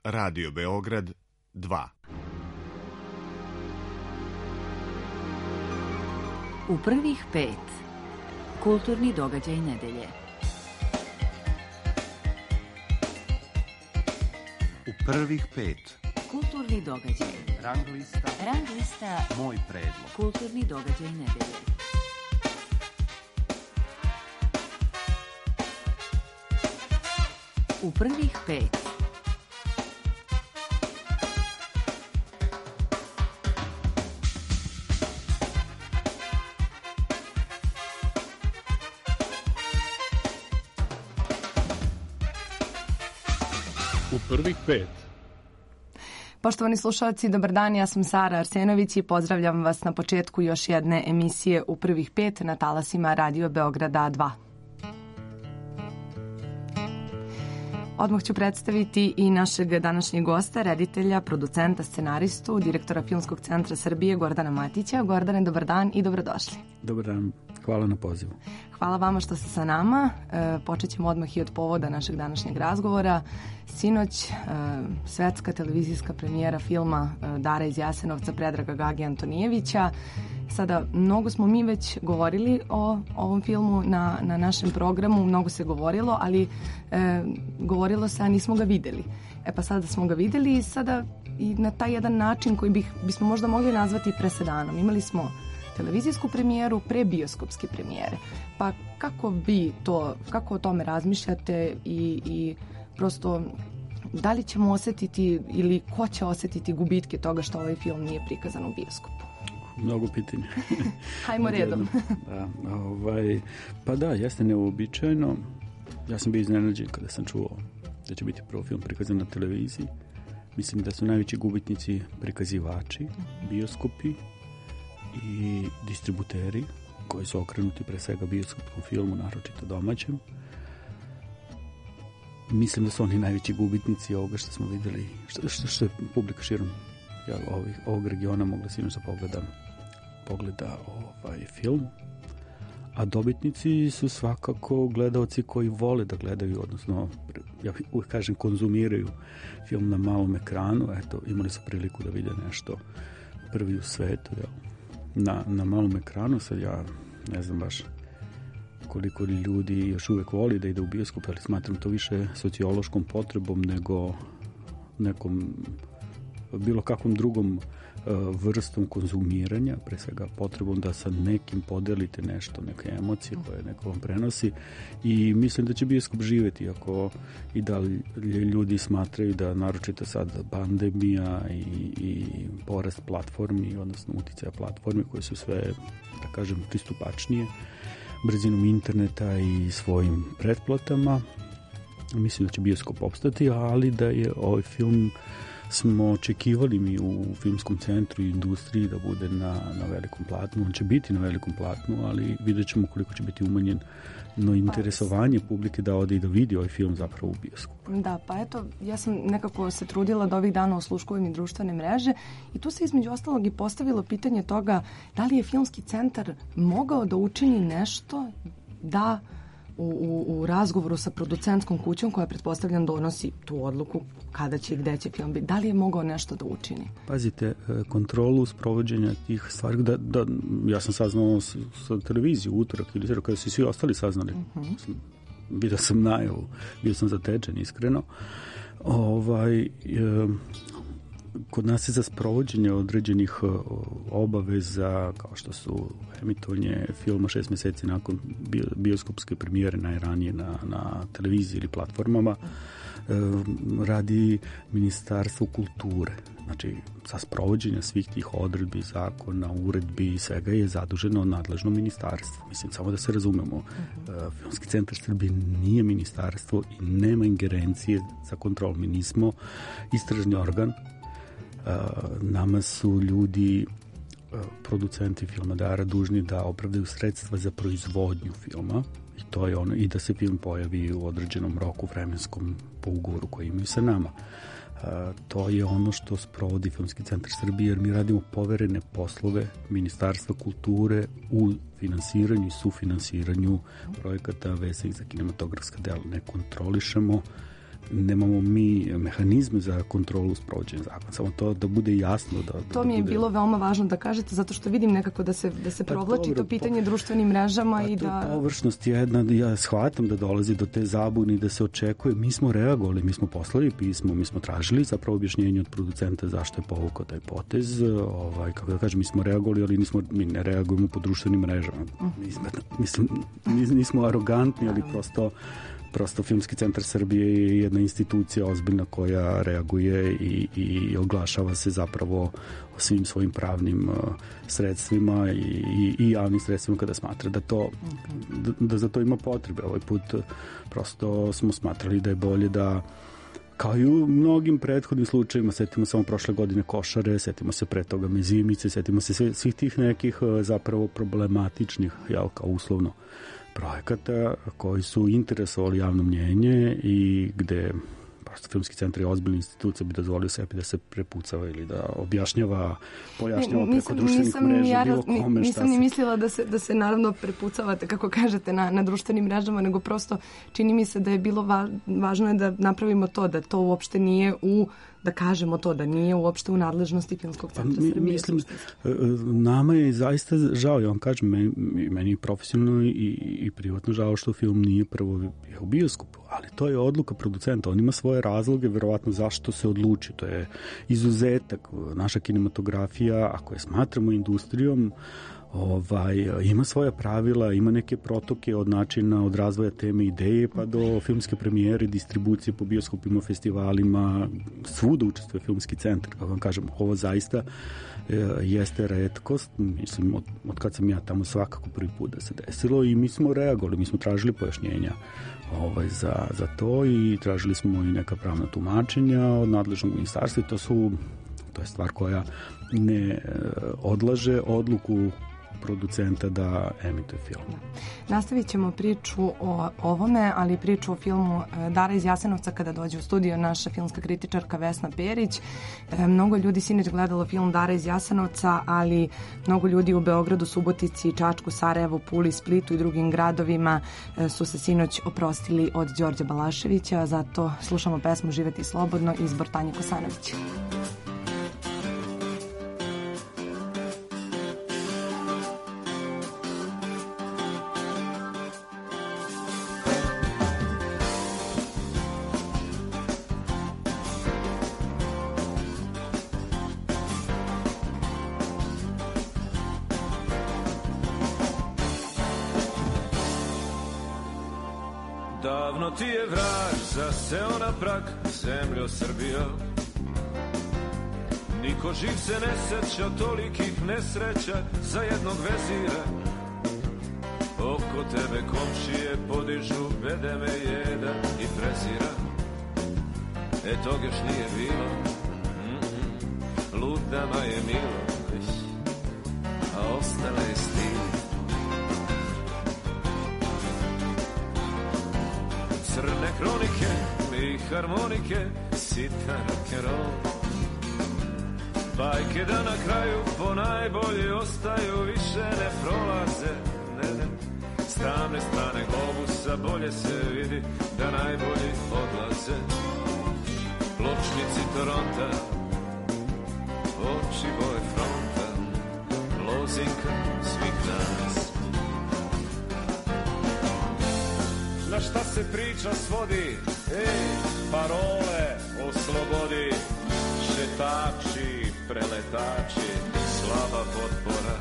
Radio Beograd 2. U prvih 5. Kulturni događaj nedelje. U prvih 5. Kulturni događaj. Rang lista. Moj predlog. Kulturni događaj nedelje. U prvih 5. U prvih 5. Poštovani slušalci, dobar dan, ja sam Sara Arsenović i pozdravljam vas na početku još jedne emisije U prvih 5 na talasima Radio Beograda 2. Odmah ću predstaviti i našeg današnjeg gosta, reditelja, producenta, scenaristu, direktora Filmskog centra Srbije Gordana Matića. Gordane, dobar dan i dobrodošli. Dobar dan, hvala na pozivu. Hvala vama što ste sa nama. Počet ćemo odmah i od povoda našeg današnjeg razgovora. Sinoć svetska televizijska premijera filma Dara iz Jasenovca Predraga Gage Antonijevića. Sada, mnogo smo mi već govorili o ovom filmu na našem programu, mnogo se govorilo, ali govorilo se, a nismo ga videli. Pa sada smo ga videli i sada i na taj jedan način koji bismo možda mogli nazvati presedanom. Imali smo televizijsku premijeru pre bioskopske premijere. Pa kako o tome razmišljate i prosto da li ćemo osetiti ili ko će osetiti gubitke toga što ovaj film nije prikazan u bioskopu? Mnogo pitanja. Hajmo redom. Pa da, jeste neuobičajeno. Ja sam bio iznenađen kada sam čuo da će biti prvo film prikazan na televiziji. Mislim da su najveći gubitnici prikazivači, bioskopi i distributeri koji su okrenuti pre svega bioskopskom filmu, naročito domaćem. Mislim da su oni najveći gubitnici ovoga što smo videli, što je publika širom ovog regiona mogla sinoć da pogleda film. A dobitnici su svakako gledaoci koji vole da gledaju, odnosno, ja uvijek kažem, konzumiraju film na malom ekranu. Eto, imali su priliku da vide nešto prvi u svetu, na malom ekranu. Sad ja ne znam baš koliko ljudi još uvijek voli da ide u bioskop, ali smatram to više sociološkom potrebom nego nekom bilo kakvom drugom vrstom konzumiranja, pre svega potrebom da sa nekim podelite nešto, neke emocije koje neko vam prenosi, i mislim da će bioskop živeti, ako i da li ljudi smatraju da naročito sad pandemija i porast platformi, odnosno uticaja platformi koje su sve, da kažem, pristupačnije brzinom interneta i svojim pretplatama, mislim da će bioskop opstati, ali da je ovaj film, smo očekivali mi u Filmskom centru i industriji da bude na velikom platnu. On će biti na velikom platnu, ali vidjet ćemo koliko će biti umanjeno interesovanje publike da ode i da vidi ovaj film zapravo u bioskopu. Da, pa eto, ja sam nekako se trudila da ovih dana osluškujem i društvene mreže i tu se između ostalog i postavilo pitanje toga da li je Filmski centar mogao da učini nešto da u razgovoru sa producentskom kućom koja pretpostavljam donosi tu odluku kada će i gde će film biti. Da li je mogao nešto da učini? Pazite, kontrolu sprovođenja tih stvari, ja sam saznao sa televiziju utorak ili kada su svi ostali saznali. Vidio sam najavu, bio sam zatečen, iskreno. Kod nas je za sprovođenje određenih obaveza, kao što su emitovanje filma 6 mjeseci nakon bioskopske premijere, najranije na televiziji ili platformama, radi Ministarstvo kulture. Znači, za sprovođenje svih tih odredbi, zakona, uredbi i svega je zaduženo nadležno ministarstvo. Mislim, samo da se razumemo, Filmski centar Srbije nije ministarstvo i nema ingerencije za kontrol. Mi nismo istražni organ. Nama su ljudi, producenti filma Dara, dužni da opravdaju sredstva za proizvodnju filma, i to je ono, i da se film pojavi u određenom roku vremenskom po ugovoru koji imaju sa nama. To je ono što sprovodi Filmski centar Srbije, jer mi radimo poverene poslove Ministarstva kulture u finansiranju i sufinansiranju projekata vezanih za kinematografska dela. Ne kontrolišemo nemamo mi mehanizme za kontrolu sprovođenja zakona. Samo to da bude jasno. To mi je bilo veoma važno da kažete, zato što vidim nekako da se provlači dobro, to pitanje društvenim mrežama i da... Površnost jedna, ja shvatam da dolazi do te zabune i da se očekuje. Mi smo reagovali, mi smo poslali pismo, mi smo tražili zapravo objašnjenje od producenta zašto je povukao taj potez. Kako da kažem, mi smo reagovali, ali mi ne reagujemo po društvenim mrežama. Nismo arogantni, ali prosto Filmski centar Srbije je jedna institucija ozbiljna koja reaguje i oglašava se zapravo o svim svojim pravnim sredstvima i javnim sredstvima kada smatra da za to ima potrebe. Ovaj put prosto smo smatrali da je bolje da, kao i u mnogim prethodnim slučajima, setimo samo prošle godine Košare, setimo se pre toga Mezimice, setimo se svih tih nekih zapravo problematičnih, kao uslovno, projekata koji su interesovali javno mnjenje i gde prosto Filmski centar je ozbiljna institucija, bi dozvolio sebi da se prepucava ili da pojašnjava preko društvenih mreža bilo kome. Nisam ni mislila da se naravno prepucavate, kako kažete, na društvenim mrežama, nego prosto čini mi se da je bilo važno da napravimo to, da to uopšte nije da kažemo to, da nije uopšte u nadležnosti Filmskog centra Srbije. Mislim, nama je zaista žao, ja vam kažem, meni je profesionalno i privatno žao što film nije prvo bio u bioskopu, ali to je odluka producenta, on ima svoje razloge, verovatno zašto se odluči, to je izuzetak. Naša kinematografija, ako je smatramo industrijom, ima svoja pravila, ima neke protoke od načina, od razvoja teme ideje pa do filmske premijere, distribucije po bioskopima, festivalima, svuda učestvuje Filmski centar. Kako vam kažem, ovo zaista jeste retkost, mislim, od kad sam ja tamo svakako prvi put da se desilo i mi smo reagovali, mi smo tražili pojašnjenja za to i tražili smo i neka pravna tumačenja od nadležnog ministarstva i to je stvar koja ne odlaže odluku producenta da emituje film. Nastavit ćemo priču o ovome, ali priču o filmu Dara iz Jasenovca kada dođe u studio naša filmska kritičarka Vesna Perić. Mnogo ljudi sinoć gledalo film Dara iz Jasenovca, ali mnogo ljudi u Beogradu, Subotici, Čačku, Sarajevu, Puli, Splitu i drugim gradovima su se sinoć oprostili od Đorđa Balaševića, zato slušamo pesmu Živeti slobodno, izbor Tanje Kosanović. Davno ti je vrag zaseo na prag, zemljo Srbijo. Niko živ se ne seća tolikih nesreća za jednog vezira. Oko tebe komšije podižu bedeme jedan i prezira. Tog još nije bilo, ludama je milo, a ostala je stil. Crne kronike i harmonike, sitan rock'n'roll. Bajke da na kraju po najbolji ostaju, više ne prolaze, ne. S tamne strane globusa bolje se vidi da najbolji odlaze. Pločnici Toronta, oči boje fronta, lozinka svih nas. Na šta se priča svodi, parole o slobodi, šetači, preletači, slaba potpora.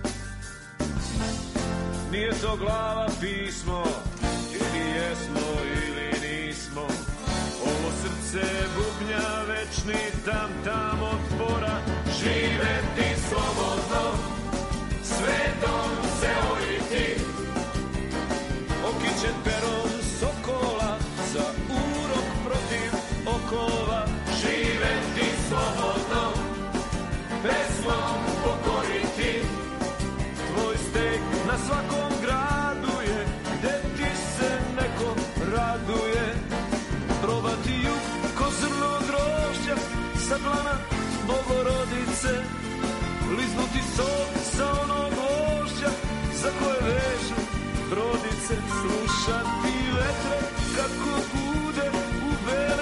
Nije to glava pismo, ili jesmo ili nismo. Ovo srce bubnja, večni tam otpora. Živeti slobodno, svetom se oriti, okićen perom sokola, za urok protiv okova. Živeti slobodno, pesmom pokoriti, tvoj steg na svakom gradu je, gde ti se neko raduje. Probati jug ko zrno grožđa, sa dlana Bogorodice, liznuti sok sa onog vožđa, za koje vežu brodice. Slušati vetre kako bude u belu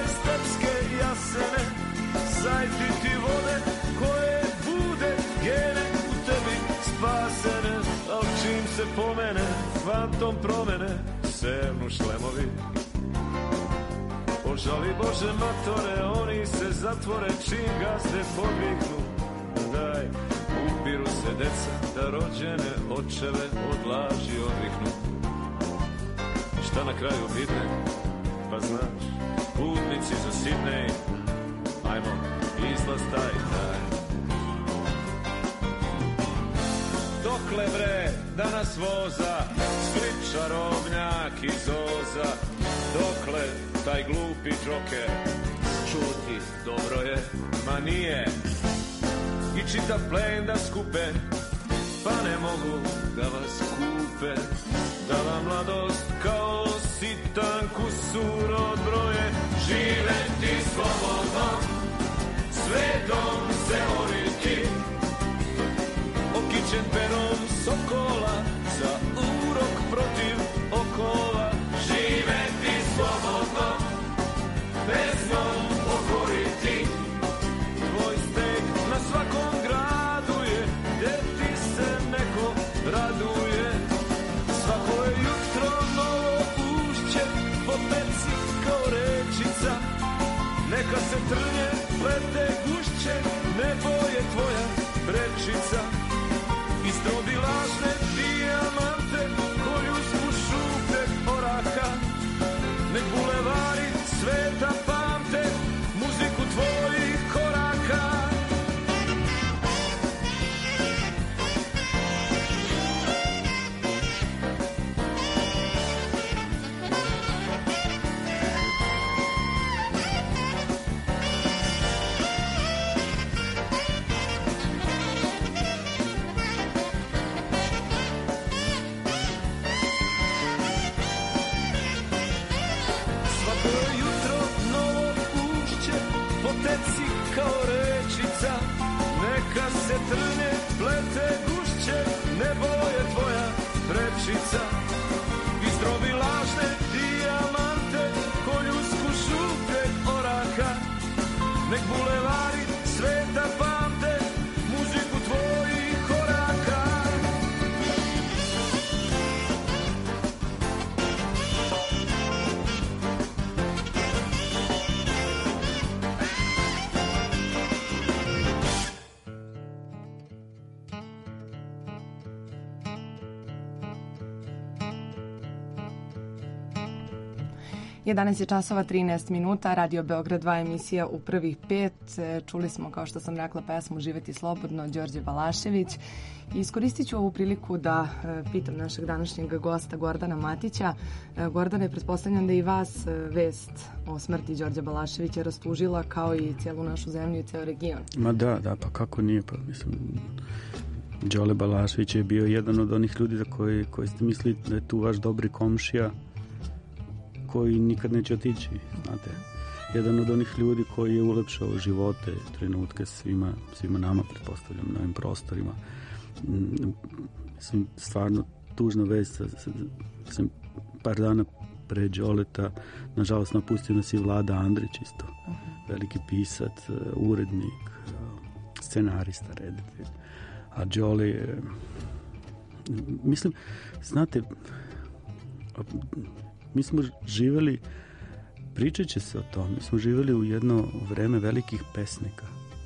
potom promene sevnu šlemovi. Ožali Bože matore, oni se zatvore čim gazde podvignu. Daj, ubiru se deca da rođene očeve od laži odviknu. Šta na kraju bitne? Pa znaš, putnici za Sidnej, ajmo, izlaz taj. Dokle bre da nas voza Split, čarobnjak i Zoza, dokle taj glupi džoker čuti, dobro je, ma nije, i čitav plen da skupe, pa ne mogu da vas kupe, da vam mladost kao sitan kusur odbroje. Živeti slobodno, svetom se voliti, okićen perom sokola, za urok protiv okova. Živeti slobodno, pesmom pokoriti, tvoj stek na svakom gradu je, gdje ti se neko raduje. Svako je jutro novo ušće, po peci kao rečica, neka se trnje, plete gušće, nebo je tvoja prečica. Izdrobi lažne dijamante, koju spušu prek oraka, nek bulevari sveta pamte muziku tvojih koraka. 11 je časova 13 minuta, Radio Beograd 2 emisija u prvih 5. Čuli smo, kao što sam rekla, pesmu Živeti slobodno, Đorđe Balašević. I iskoristit ću ovu priliku da pitam našeg današnjeg gosta Gordana Matića. Gordane, pretpostavljam da i vas vest o smrti Đorđa Balaševića rastužila kao i cijelu našu zemlju i ceo region. Ma da, pa kako nije, pa mislim... Đole Balašević je bio jedan od onih ljudi za koji ste mislili da je tu vaš dobri komšija koji nikad neće otići, znate. Jedan od onih ljudi koji je ulepšao živote, trenutke svima nama, pretpostavljam, na ovim prostorima. Mislim, stvarno tužna vest, mislim, par dana pre Đoleta, nažalost napustio nas i Vlada Andrić isto. Veliki pisac, urednik, scenarista, reditelj. A Đole je, mislim, znate, mi smo živjeli, pričat će se o tom, mi smo živjeli u jedno vreme velikih pesnika.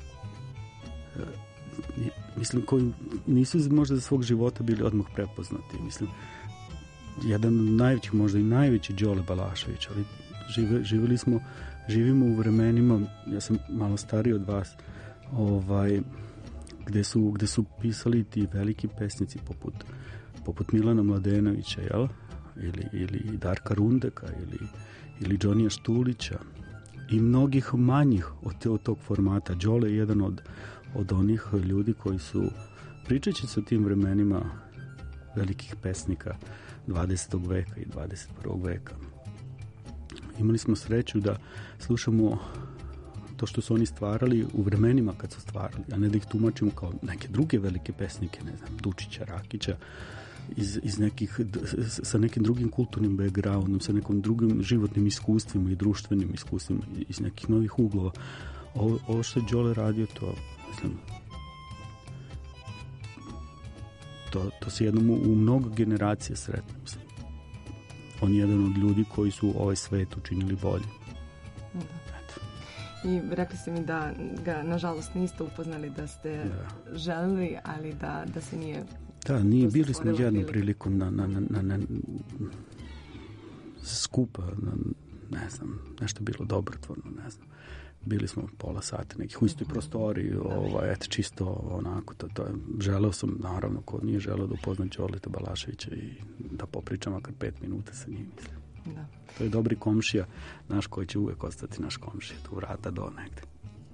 Mislim, koji nisu možda za svog života bili odmah prepoznati. Mislim, jedan od najvećih, možda i najveći Đole Balašević, ali živimo u vremenima, ja sam malo stariji od vas, gde su pisali ti veliki pesnici poput Milana Mladenovića, jel? Ili Darka Rundeka ili Džonija Štulića i mnogih manjih od tog formata. Đole je jedan od onih ljudi koji su, pričat će se o tim vremenima velikih pesnika 20. veka i 21. veka. Imali smo sreću da slušamo to što su oni stvarali u vremenima kad su stvarali, a ne da ih tumačimo kao neke druge velike pesnike, ne znam, Dučića, Rakića, iz nekih, sa nekim drugim kulturnim backgroundom, sa nekim drugim životnim iskustvima i društvenim iskustvima, iz nekih novih uglova. Ovo što je Đole radio, to, mislim, to se jednom u mnogo generacija sretno, mislim. on je jedan od ljudi koji su ovaj svet učinili bolje. I rekli ste mi da ga, nažalost, niste upoznali, da ste želili, ali da se nije... Da, bili smo jednom prilikom na skupa, ne znam, nešto bilo dobrotvorno, ne znam. Bili smo pola sata nekih u istoj prostoriji, eto, čisto onako, to je, želeo sam, naravno, ko nije želeo da upozna Đoleta Balaševića i da popričam makar 5 minuta sa njim, mislim. Da. To je dobri komšija, naš koji će uvek ostati naš komšija, tu vrata do negde.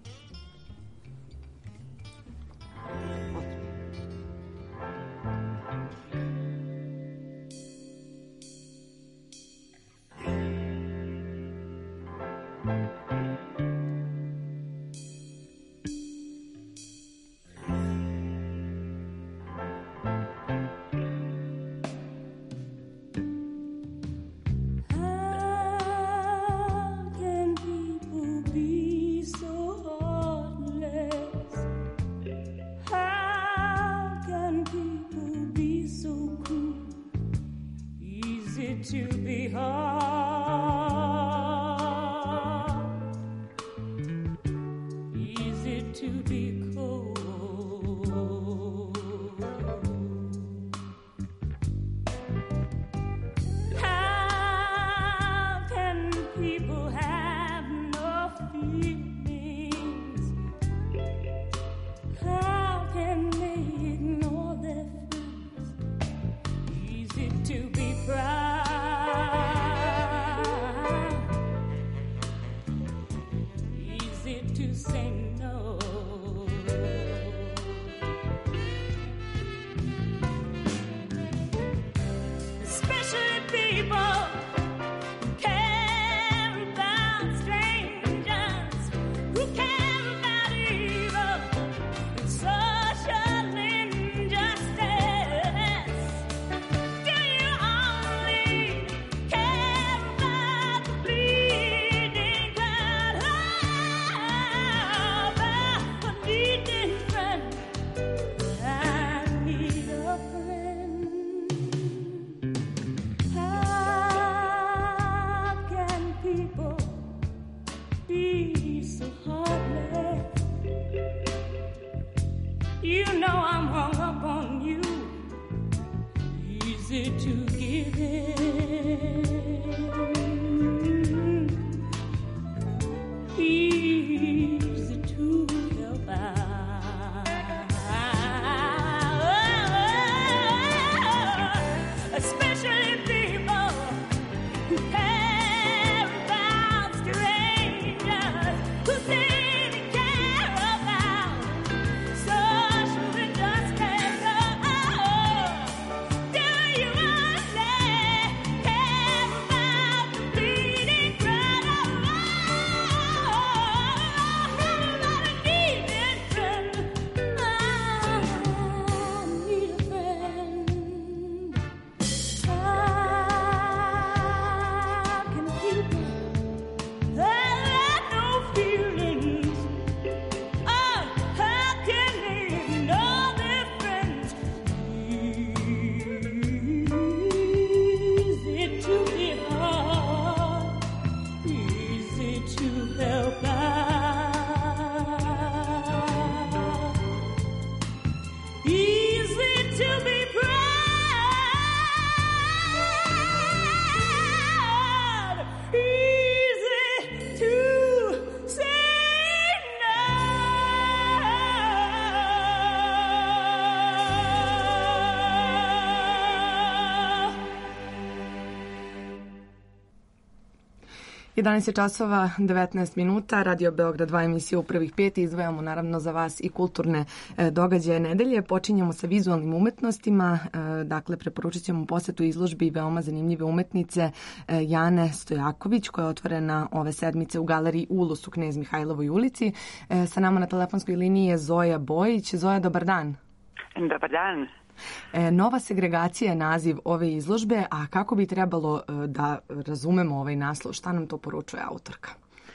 Danas je časova 19 minuta, Radio Beograd 2 emisija u prvih 5. Izdvajamo naravno za vas i kulturne događaje nedelje. Počinjemo sa vizualnim umetnostima, dakle preporučit ćemo posetu izložbi veoma zanimljive umetnice Jane Stojaković koja je otvorena ove sedmice u galeriji Ulus u Knez Mihajlovoj ulici. Sa nama na telefonskoj liniji je Zoja Bojić. Zoja, dobar dan. Dobar dan. Nova segregacija je naziv ove izložbe, a kako bi trebalo da razumemo ovaj naslov? Šta nam to poručuje autorka?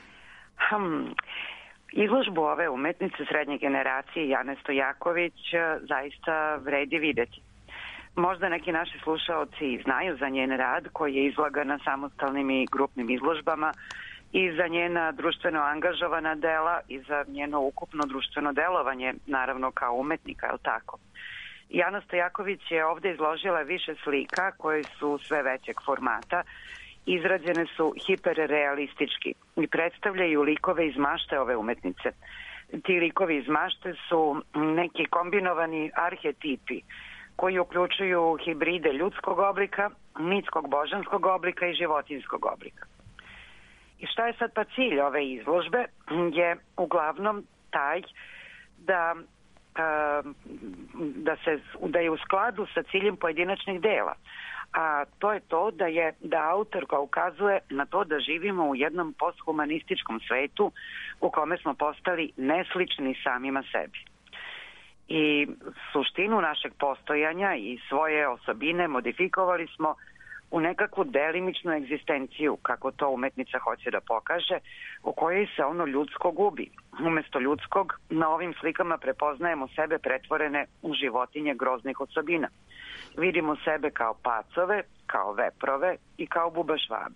Izložbu ove umetnice srednje generacije Jane Stojaković zaista vredi videti. Možda neki naši slušaoci znaju za njen rad koji je izlagan na samostalnim i grupnim izložbama i za njena društveno angažovana dela i za njeno ukupno društveno delovanje, naravno kao umetnika, je li tako? Jana Stojaković je ovde izložila više slika koje su sve većeg formata, izrađene su hiperrealistički i predstavljaju likove iz mašte ove umetnice. Ti likovi iz mašte su neki kombinovani arhetipi koji uključuju hibride ljudskog oblika, mitskog božanskog oblika i životinjskog oblika. I šta je sad pa cilj ove izložbe? Je uglavnom taj da je u skladu sa ciljem pojedinačnih dela. A to je to da autorka ukazuje na to da živimo u jednom posthumanističkom svetu u kome smo postali neslični samima sebi. I suštinu našeg postojanja i svoje osobine modifikovali smo u nekakvu delimičnu egzistenciju, kako to umetnica hoće da pokaže, u kojoj se ono ljudsko gubi. Umesto ljudskog, na ovim slikama prepoznajemo sebe pretvorene u životinje groznih osobina. Vidimo sebe kao pacove, kao veprove i kao bubašvabe.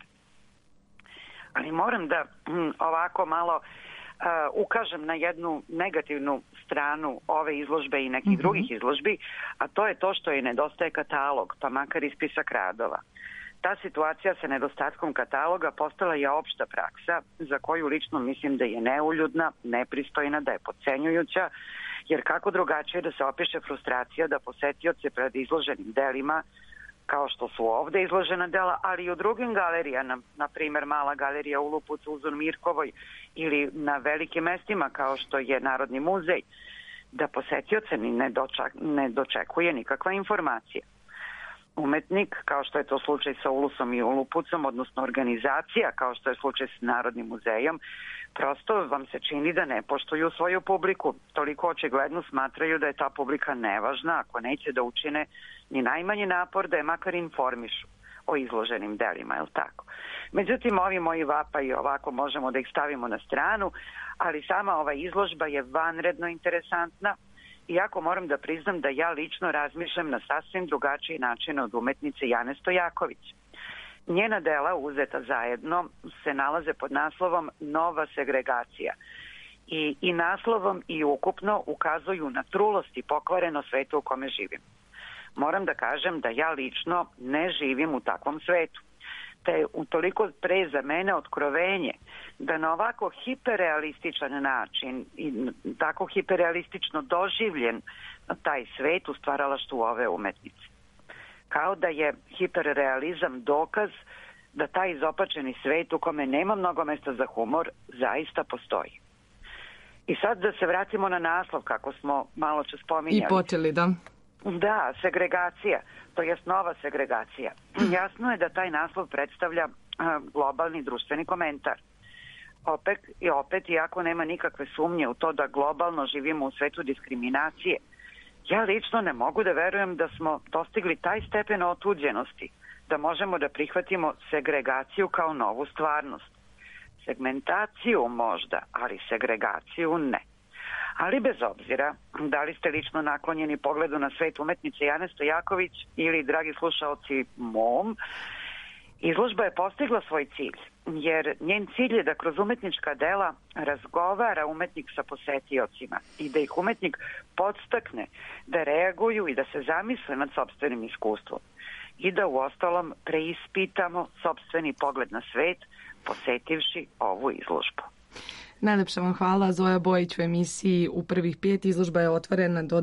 Ali moram da ovako malo ukažem na jednu negativnu stranu ove izložbe i nekih drugih izložbi, a to je to što je nedostaje katalog, pa makar i spisak radova. Ta situacija sa nedostatkom kataloga postala je opšta praksa za koju lično mislim da je neuljudna, nepristojna, da je podcenjujuća, jer kako drugačije da se opiše frustracija da posetioci pred izloženim delima, kao što su ovde izložena dela, ali i u drugim galerijama, na primer Mala galerija u Lupucu u Zunmirkovoj ili na velikim mestima kao što je Narodni muzej, da posetioce ne dočekuje nikakva informacija. Umetnik, kao što je to slučaj sa Ulusom i Ulupucom, odnosno organizacija, kao što je slučaj s Narodnim muzejom, prosto vam se čini da ne poštuju svoju publiku. Toliko očigledno smatraju da je ta publika nevažna, ako neće da učine ni najmanji napor da je makar informišu o izloženim delima, je li tako? Međutim, ovi moji vapaji ovako možemo da ih stavimo na stranu, ali sama ova izložba je vanredno interesantna, iako moram da priznam da ja lično razmišljam na sasvim drugačiji način od umetnice Jane Stojaković. Njena dela, uzeta zajedno, se nalaze pod naslovom Nova segregacija i naslovom i ukupno ukazuju na trulost i pokvareno svetu u kome živim. Moram da kažem da ja lično ne živim u takvom svetu, te je utoliko pre za mene otkrovenje da na ovako hiperrealističan način i tako hiperrealistično doživljen taj svet u stvaralaštvu ove umetnice. Kao da je hiperrealizam dokaz da taj izopačeni svet u kome nema mnogo mesta za humor zaista postoji. I sad da se vratimo na naslov, kako smo malo čas spominjali. I počeli, da. Da, segregacija, to jest nova segregacija. Jasno je da taj naslov predstavlja globalni društveni komentar. Opet, iako nema nikakve sumnje u to da globalno živimo u svetu diskriminacije, ja lično ne mogu da verujem da smo dostigli taj stepen otuđenosti, da možemo da prihvatimo segregaciju kao novu stvarnost. Segmentaciju možda, ali segregaciju ne. Ali bez obzira, da li ste lično naklonjeni pogledu na svet umetnice Jane Stojaković ili, dragi slušaoci, mom, izložba je postigla svoj cilj, jer njen cilj je da kroz umetnička dela razgovara umetnik sa posetiocima i da ih umetnik podstakne da reaguju i da se zamisle nad sopstvenim iskustvom i da u ostalom preispitamo sopstveni pogled na svet posetivši ovu izložbu. Najlepša vam hvala, Zoja Bojić u emisiji U prvih 5. Izložba je otvorena do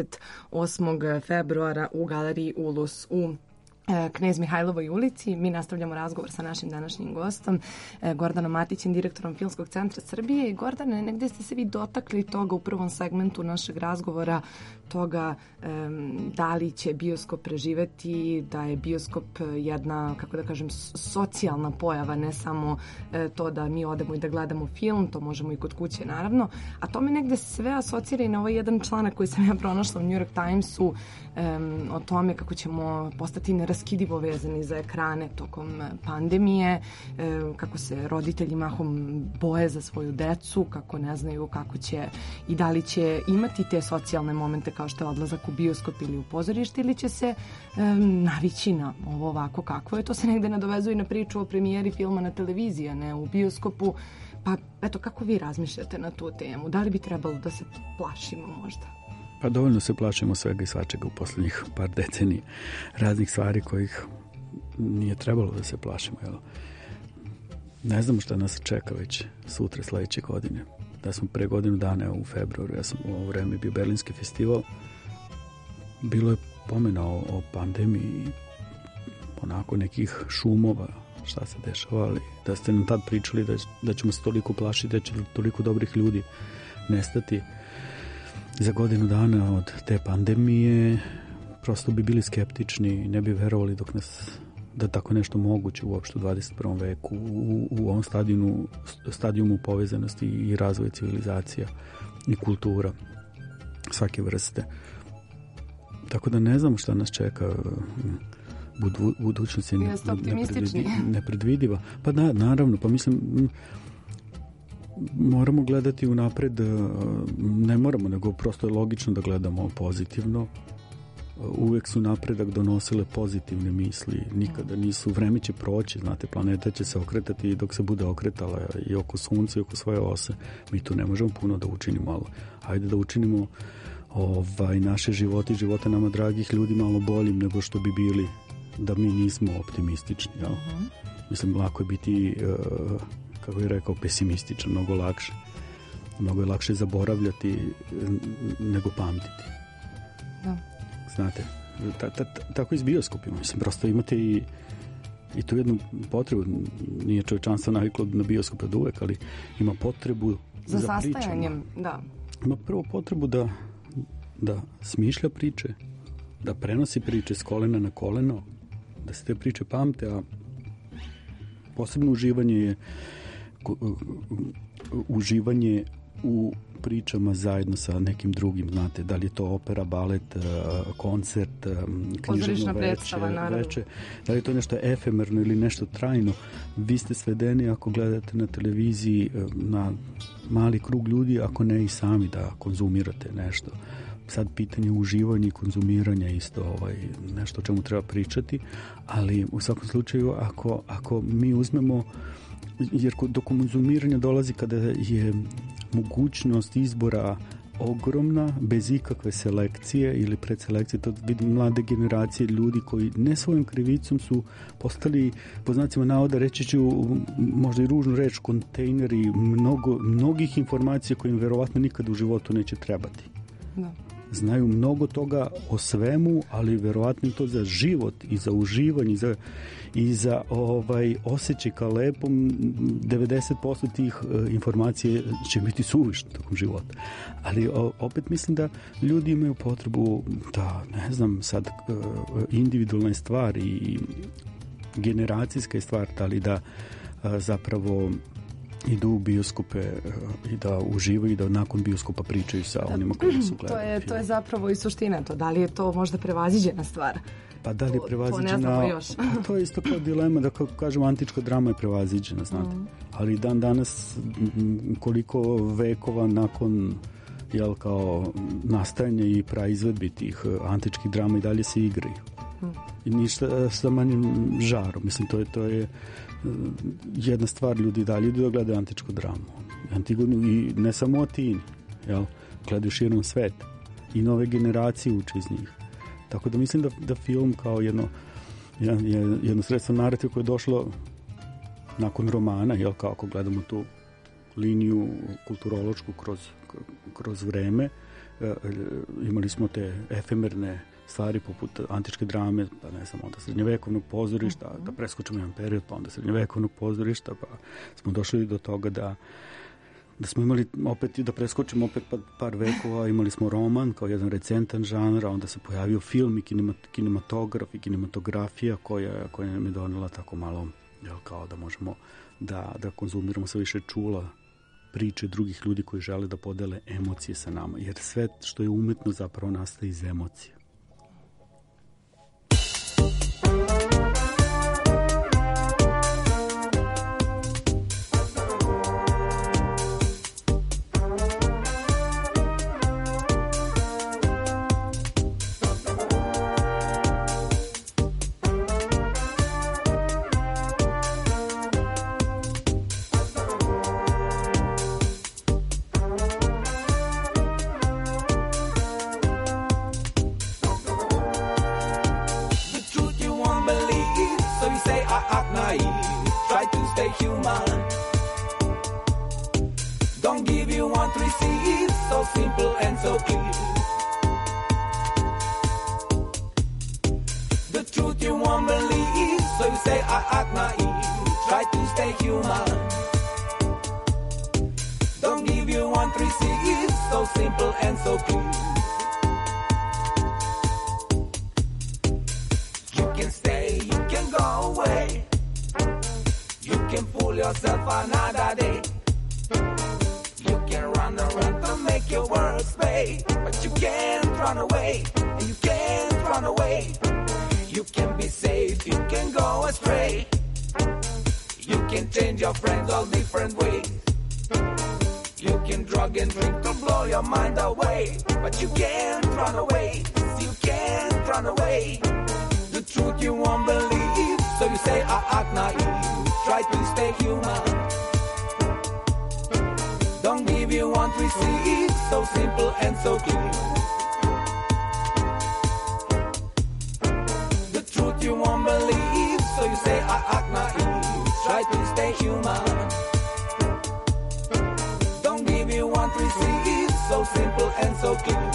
28. februara u galeriji Ulus u Knez Mihajlovoj ulici. Mi nastavljamo razgovor sa našim današnjim gostom, Gordanom Matićem, direktorom Filmskog centra Srbije. I Gordane, negde ste se vi dotakli toga u prvom segmentu našeg razgovora, toga da li će bioskop preživeti, da je bioskop jedna, kako da kažem, socijalna pojava, ne samo to da mi odemo i da gledamo film, to možemo i kod kuće naravno, a to me negde sve asocira i na ovaj jedan članak koji sam ja pronašla u New York Timesu o tome kako ćemo postati nerasplativi neraskidivo vezani za ekrane tokom pandemije, kako se roditelji mahom boje za svoju decu, kako ne znaju kako će i da li će imati te socijalne momente kao što je odlazak u bioskop ili u pozorište, ili će se navići na ovo ovako kakvo je. To se negde nadovezuje i na priču o premijeri filma na televiziji, a ne u bioskopu. Pa eto, kako vi razmišljate na tu temu? Da li bi trebalo da se plašimo možda? Pa dovoljno se plašimo svega i svačega u posljednjih par decenija. Raznih stvari kojih nije trebalo da se plašimo. Jel? Ne znamo šta nas čeka već sutra sledeće godine. Da smo pre godinu dana u februaru, ja sam u ovo vreme bio Berlinski festival, bilo je pomena o pandemiji, onako nekih šumova, šta se dešava, ali da ste nam tad pričali da ćemo se toliko plašiti, da će toliko dobrih ljudi nestati za godinu dana od te pandemije, prosto bi bili skeptični, ne bi verovali da tako nešto moguće uopšte u 21. veku, u ovom stadijumu povezanosti i razvoja civilizacija i kultura svake vrste. Tako da ne znam šta nas čeka. Budućnost je nepredvidiva. Pa da, naravno, pa mislim moramo gledati unapred, ne moramo, nego prosto je logično da gledamo pozitivno. Uvek su napredak donosile pozitivne misli, nikada nisu, vreme će proći, znate, planeta će se okretati dok se bude okretala i oko sunca i oko svoje ose. Mi tu ne možemo puno da učinimo, ali ajde da učinimo naše živote nama dragih ljudi malo boljim nego što bi bili da mi nismo optimistični. Jel? Mislim, lako je biti, kako je rekao, pesimističan, mnogo lakše. Mnogo je lakše zaboravljati nego pamtiti. Da. Znate, tako i s bioskopima. Mislim, prosto imate i tu jednu potrebu, nije čovječanstvo naviklo na bioskop od uvek, ali ima potrebu za sastajanjem, da. Ima prvo potrebu da smišlja priče, da prenosi priče s kolena na koleno, da se te priče pamte, a posebno uživanje u pričama zajedno sa nekim drugim, znate, da li je to opera, balet, koncert, književno veče, da li je to nešto efemerno ili nešto trajno. Vi ste svedeni ako gledate na televiziji na mali krug ljudi, ako ne i sami da konzumirate nešto. Sad pitanje uživanja i konzumiranja isto nešto o čemu treba pričati, ali u svakom slučaju ako mi uzmemo, jer do konzumiranja dolazi kada je mogućnost izbora ogromna, bez ikakve selekcije ili predselekcije, to vidim mlade generacije ljudi koji ne svojim krivicom su postali, po znacima navoda, reći ću možda i ružnu reč, kontejneri mnogih informacija koje im verovatno nikada u životu neće trebati. Da. Znaju mnogo toga o svemu, ali verovatno to za život i za uživanje i za osjećaj ka lepom. 90% tih informacija će biti suvišno tokom života. Ali opet mislim da ljudi imaju potrebu da, ne znam, sad individualna je stvar i generacijska je stvar, ali da zapravo idu u bioskope i da uživaju i da nakon bioskopa pričaju sa onima koji su gledali. To je zapravo i suština to. Da li je to možda prevaziđena stvar? Pa da li je prevaziđena? To ne znamo još. To je isto kao dilema da, kako kažemo, antička drama je prevaziđena, znate. Ali dan danas koliko vekova nakon kao nastajanja i praizvedbi tih antičkih drama i dalje se igraju. I ništa sa manjim žarom. Mislim, to je jedna stvar, ljudi dalje idu da gledaju antičku dramu. Antigonu, i ne samo Atini, gledaju širom sveta. I nove generacije uče iz njih. Tako da mislim da film kao jedno sredstvo narativa koje je došlo nakon romana, kao ako gledamo tu liniju kulturološku kroz vreme, imali smo te efemerne stvari poput antičke drame, pa ne znam, onda srednjevekovnog pozorišta, da preskočimo jedan period, pa onda srednjevekovnog pozorišta, pa smo došli do toga da smo imali opet, da preskočimo opet par vekova, imali smo roman kao jedan recentan žanr, a onda se pojavio film i kinematograf i kinematografija koja nam je donela tako malo, kao da možemo da konzumiramo sve više čula priče drugih ljudi koji žele da podele emocije sa nama, jer sve što je umetno zapravo nastaje iz emocija. act naive. Try to stay human. Don't give you 1, 3 C's. So simple and so clear. You can stay, you can go away. You can fool yourself another day. You can run around to make your words pay. But you can't run away, and you can't run away. You can be safe, you can go astray. You can change your friends all different ways. You can drug and drink to blow your mind away. But you can't run away, you can't run away. The truth you won't believe, so you say I act naive. Try to stay human. Don't give you 1, 3 C's. So simple and so clear. The truth you won't believe, so you say I act naive. Try to stay human. Don't give you 1, 3 C's. So simple and so clear.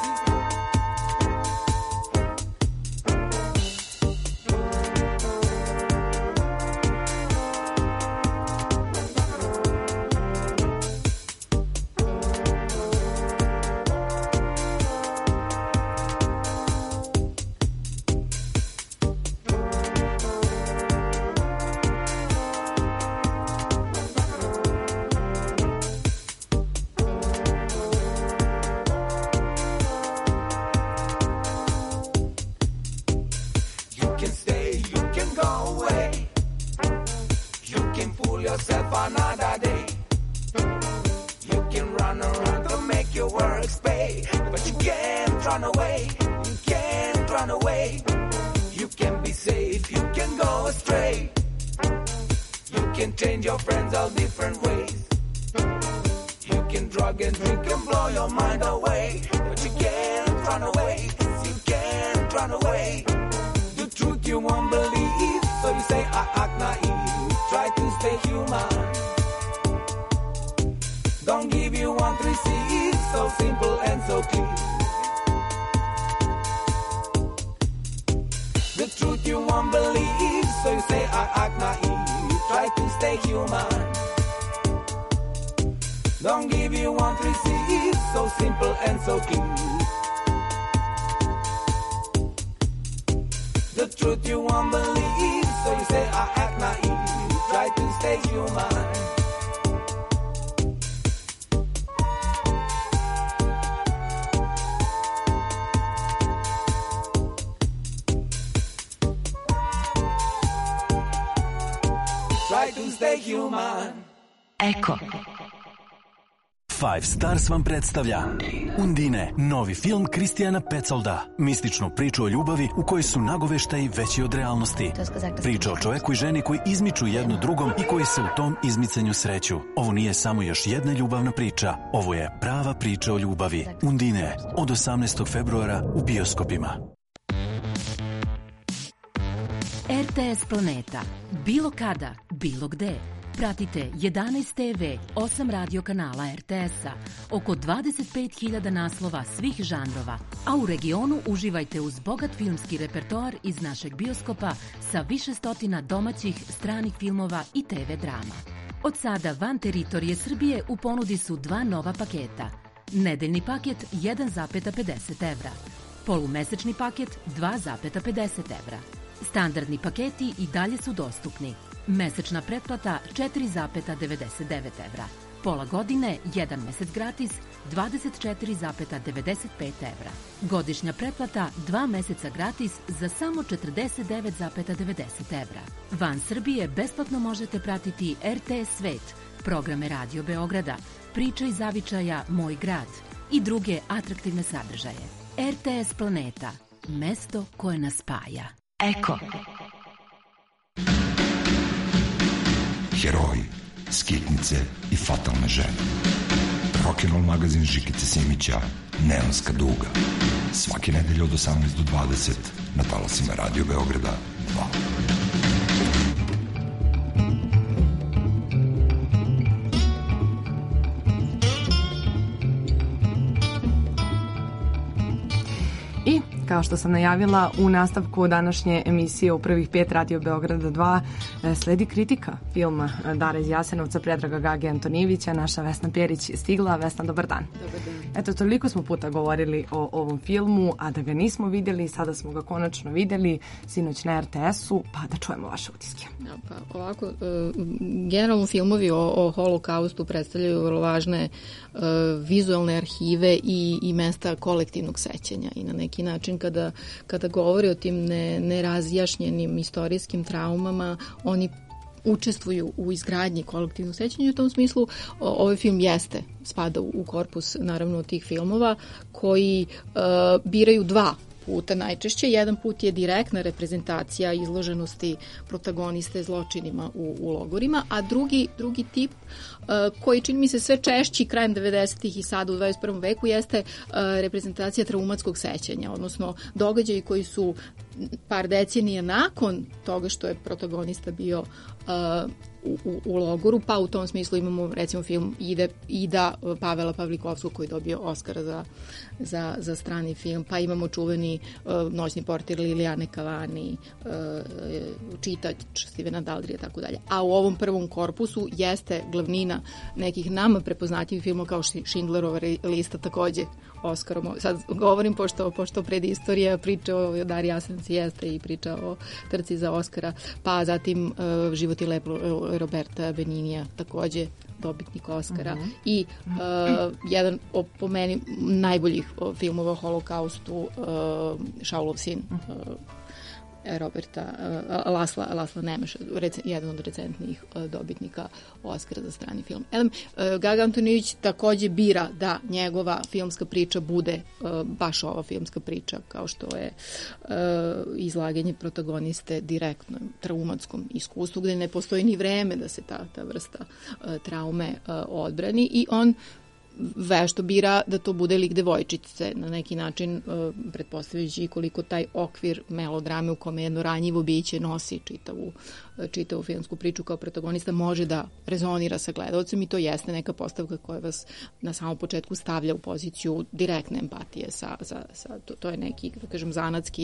Eko. Five Stars vam predstavlja Undine, novi film Kristijana Petsolda. Mističnu priču o ljubavi u kojoj su nagoveštaji veći od realnosti. Priča o čoveku i ženi koji izmiču jedno drugom i koji se u tom izmicanju sreću. Ovo nije samo još jedna ljubavna priča. Ovo je prava priča o ljubavi. Undine, od 18. februara u bioskopima. RTS Planeta. Bilo kada, bilo gde. Pratite 11 TV, 8 radio kanala RTS-a, oko 25.000 naslova svih žanrova, a u regionu uživajte uz bogat filmski repertoar iz našeg bioskopa sa više stotina domaćih, stranih filmova i TV drama. Od sada van teritorije Srbije u ponudi su 2 nova paketa. Nedeljni paket 1,50 evra, polumesečni paket 2,50 evra. Standardni paketi i dalje su dostupni. Mesečna pretplata 4,99 evra. Pola godine, 1 mesec gratis, 24,95 evra. Godišnja pretplata 2 meseca gratis za samo 49,90 evra. Van Srbije besplatno možete pratiti RTS Svet, programe Radio Beograda, Priče iz zavičaja Moj grad i druge atraktivne sadržaje. RTS Planeta, mesto koje nas spaja. Eko. Heroji, skitnice i fatalne žene. Rock'n'roll magazin Žikice Simića, Neonska duga. Svake nedelje od 18 do 20 na talasima Radio Beograda 2. I Kao što sam najavila, u nastavku današnje emisije u prvih 5 Radio Beograda 2 sledi kritika filma Dara iz Jasenovca Predraga Gage Antonijevića. Naša Vesna Pjerić stigla. Vesna, dobar dan. Dobar dan. Eto, toliko smo puta govorili o ovom filmu, a da ga nismo vidjeli, sada smo ga konačno vidjeli sinoć na RTS-u, pa da čujemo vaše utiske. Ja, pa ovako, generalno filmovi o holokaustu predstavljaju vrlo važne vizualne arhive i mesta kolektivnog sećanja i na neki način kada govori o tim nerazjašnjenim istorijskim traumama, oni učestvuju u izgradnji kolektivnog sećanja i u tom smislu ovaj film spada u korpus naravno tih filmova koji biraju dva puta najčešće. Jedan put je direktna reprezentacija izloženosti protagoniste zločinima u logorima, a drugi tip koji čini mi se sve češći krajem 90-ih i sada u 21. veku jeste reprezentacija traumatskog sećanja, odnosno događaji koji su par decenija nakon toga što je protagonista bio u logoru, pa u tom smislu imamo recimo film Ida Pavela Pavlikovskog koji je dobio Oskara za strani film, pa imamo čuveni Noćni portir Lilijane Cavani, Čitač Stevena Daldrija, tako dalje. A u ovom prvom korpusu jeste glavnina nekih nama prepoznatljivih filmova kao Schindlerova lista, takođe Oskarom. Sad govorim pošto predistorija priča o Dari Jasenovci jeste i priča o trci za Oskara, pa zatim Život je lep Roberta Beninija, takođe dobitnik Oskara i jedan po meni najboljih filmova o holokaustu, Šaulov sin, Roberta Lasla Nemeša, jedan od recentnijih dobitnika Oskara za strani film. Gaga Antonijević takođe bira da njegova filmska priča bude baš ova filmska priča, kao što je izlaganje protagoniste direktno traumatskom iskustvu, gde ne postoji ni vreme da se ta vrsta traume odbrani i on vešto bira da to bude lik devojčice, na neki način pretpostavljajući koliko taj okvir melodrame u kome jedno ranjivo biće nosi čitavu filmsku priču kao protagonista može da rezonira sa gledalcem i to jeste neka postavka koja vas na samom početku stavlja u poziciju direktne empatije to je neki, da kažem, zanatski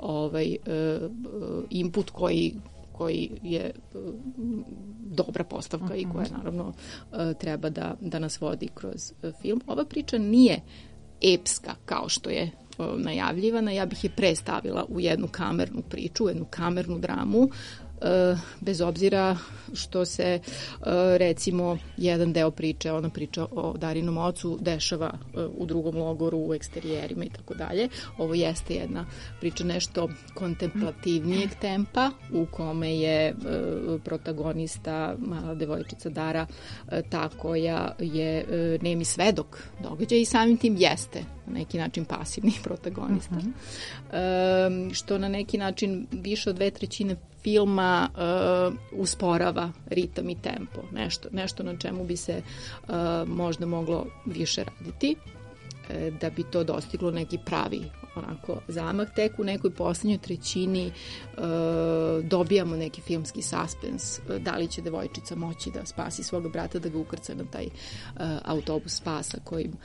input koji je dobra postavka i koja naravno treba da nas vodi kroz film. Ova priča nije epska kao što je najavljivana, ja bih je prestavila u jednu kamernu priču, u jednu kamernu dramu, bez obzira što se recimo jedan deo priče, ona priča o Darinom ocu, dešava u drugom logoru, u eksterijerima i tako dalje. Ovo jeste jedna priča nešto kontemplativnijeg tempa u kome je protagonista, mala devojčica Dara, ta koja je nemi svedok događaja i samim tim jeste na neki način pasivni protagonista. Što na neki način više od 2/3 filma usporava ritam i tempo. Nešto na čemu bi se možda moglo više raditi da bi to dostiglo neki pravi zamah. Tek u nekoj poslednjoj trećini dobijamo neki filmski suspens. Da li će devojčica moći da spasi svoga brata, da ga ukrca na taj autobus spasa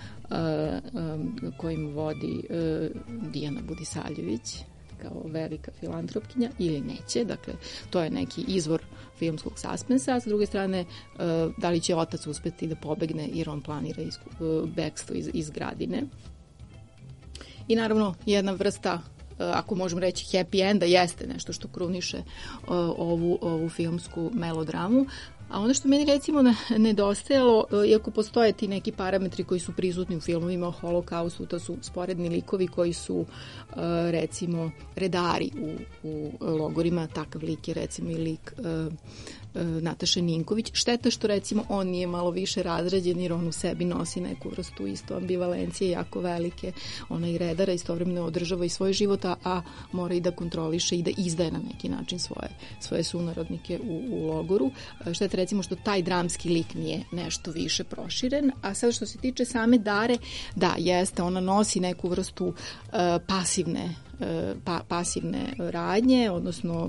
kojim vodi Dijana Budisavljević kao velika filantropkinja ili neće. Dakle, to je neki izvor filmskog suspensa. A s druge strane, da li će otac uspeti da pobegne jer on planira bekstvo iz Gradine. I naravno, jedna vrsta, ako možemo reći happy enda, jeste nešto što kruniše ovu filmsku melodramu. A ono što meni recimo nedostajalo, iako postoje ti neki parametri koji su prisutni u filmovima o holokaustu, to su sporedni likovi koji su recimo redari u logorima, takav lik je recimo i lik Nataše Ninković. Šteta što recimo on nije malo više razrađen jer on u sebi nosi neku vrstu isto ambivalencije jako velike. Ona i redara istovremeno održava i svoj život, a mora i da kontroliše i da izdaje na neki način svoje sunarodnike u logoru. Šteta recimo što taj dramski lik nije nešto više proširen. A sad što se tiče same Dare, da, jeste, ona nosi neku vrstu pasivne pasivne radnje, odnosno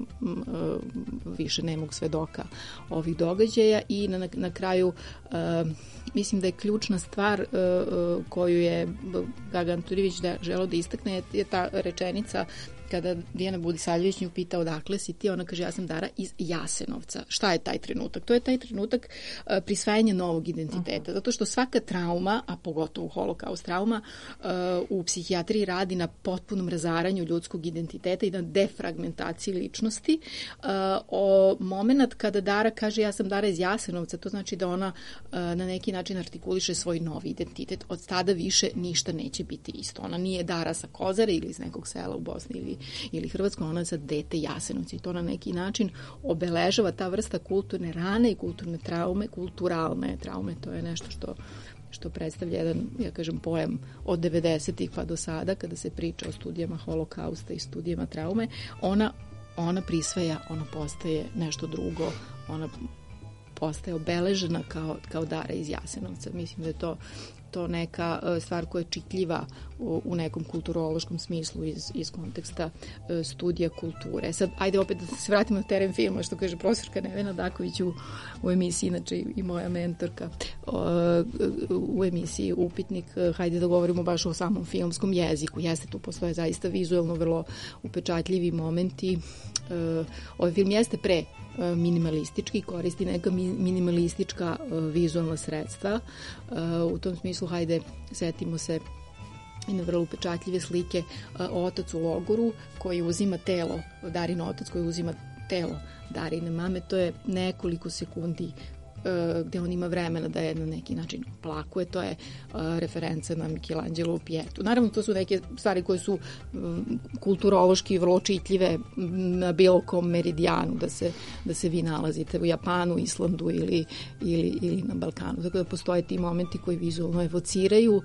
više nemog svedoka ovih događaja i na kraju mislim da je ključna stvar koju je Gaga Antonijević želeo da istakne je ta rečenica kada Dijana Budisavljević nju pita odakle si ti, ona kaže ja sam Dara iz Jasenovca. Šta je taj trenutak? To je taj trenutak prisvajanja novog identiteta. Zato što svaka trauma, a pogotovo holokaust trauma, u psihijatriji radi na potpunom razaranju ljudskog identiteta i na defragmentaciji ličnosti. Moment kada Dara kaže ja sam Dara iz Jasenovca, to znači da ona na neki način artikuliše svoj novi identitet. Od tada više ništa neće biti isto. Ona nije Dara sa Kozare ili iz nekog sela u Bosni ili Hrvatskoj, ona je sad dete Jasenovca i to na neki način obeležava ta vrsta kulturne rane i kulturne traume, kulturalne traume, to je nešto što predstavlja jedan, ja kažem, pojam od 90-ih pa do sada, kada se priča o studijama holokausta i studijama traume, ona prisvaja, ona postaje nešto drugo, ona postaje obeležena kao Dara iz Jasenovca. Mislim da je to neka stvar koja je čitljiva u nekom kulturološkom smislu iz konteksta studija kulture. Sad, ajde opet da se vratimo na teren filma, što kaže profesorka Nevena Daković u emisiji, inače i moja mentorka u emisiji Upitnik. Hajde da govorimo baš o samom filmskom jeziku. Jeste, tu postoje zaista vizuelno vrlo upečatljivi momenti. Ovaj film jeste minimalistički, koristi neka minimalistička vizualna sredstva. U tom smislu, hajde, setimo se i na vrlo upečatljive slike otac u logoru koji uzima telo, Darin otac koji uzima telo Darine mame. To je nekoliko sekundi gde on ima vremena da je na neki način oplakuje. To je referenca na Michelangelovu Pietu. Naravno, to su neke stvari koje su kulturološki vrlo čitljive na bilo kom meridijanu da se vi nalazite u Japanu, Islandu ili na Balkanu. Tako da postoje ti momenti koji vizualno evociraju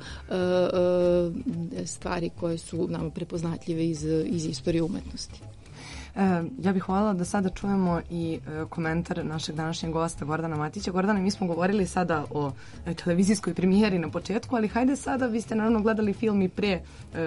stvari koje su nama prepoznatljive iz istorije umetnosti. Ja bih voljela da sada čujemo i komentar našeg današnjeg gosta Gordana Matića. Gordane, mi smo govorili sada o televizijskoj premijeri na početku, ali hajde sada, vi ste naravno gledali film i pre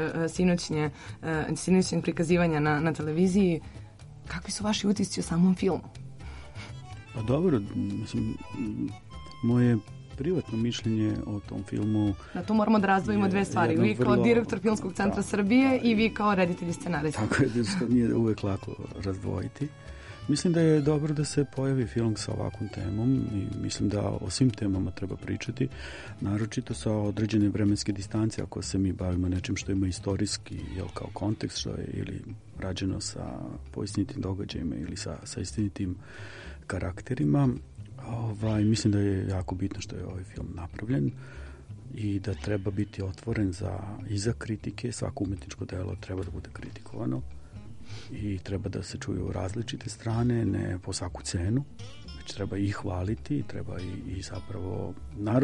sinoćnjeg prikazivanja na televiziji. Kakvi su vaši utisci o samom filmu? Pa dobro, mislim, moje privatno mišljenje o tom filmu... Na to moramo da razdvojimo dve stvari. Vi kao direktor Filmskog centra Srbije i vi kao reditelj i scenarista. Tako je, što nije uvek lako razdvojiti. Mislim da je dobro da se pojavi film sa ovakvom temom i mislim da o svim temama treba pričati, naročito sa određene vremenske distance, ako se mi bavimo nečim što ima istorijski, kao kontekst, što je ili rađeno sa poistinitim događajima ili sa istinitim karakterima. Mislim da je jako bitno što je ovaj film napravljen i da treba biti otvoren i za kritike. Svako umetničko delo treba da bude kritikovano i treba da se čuju različite strane, ne po svaku cenu, već treba i hvaliti, treba i zapravo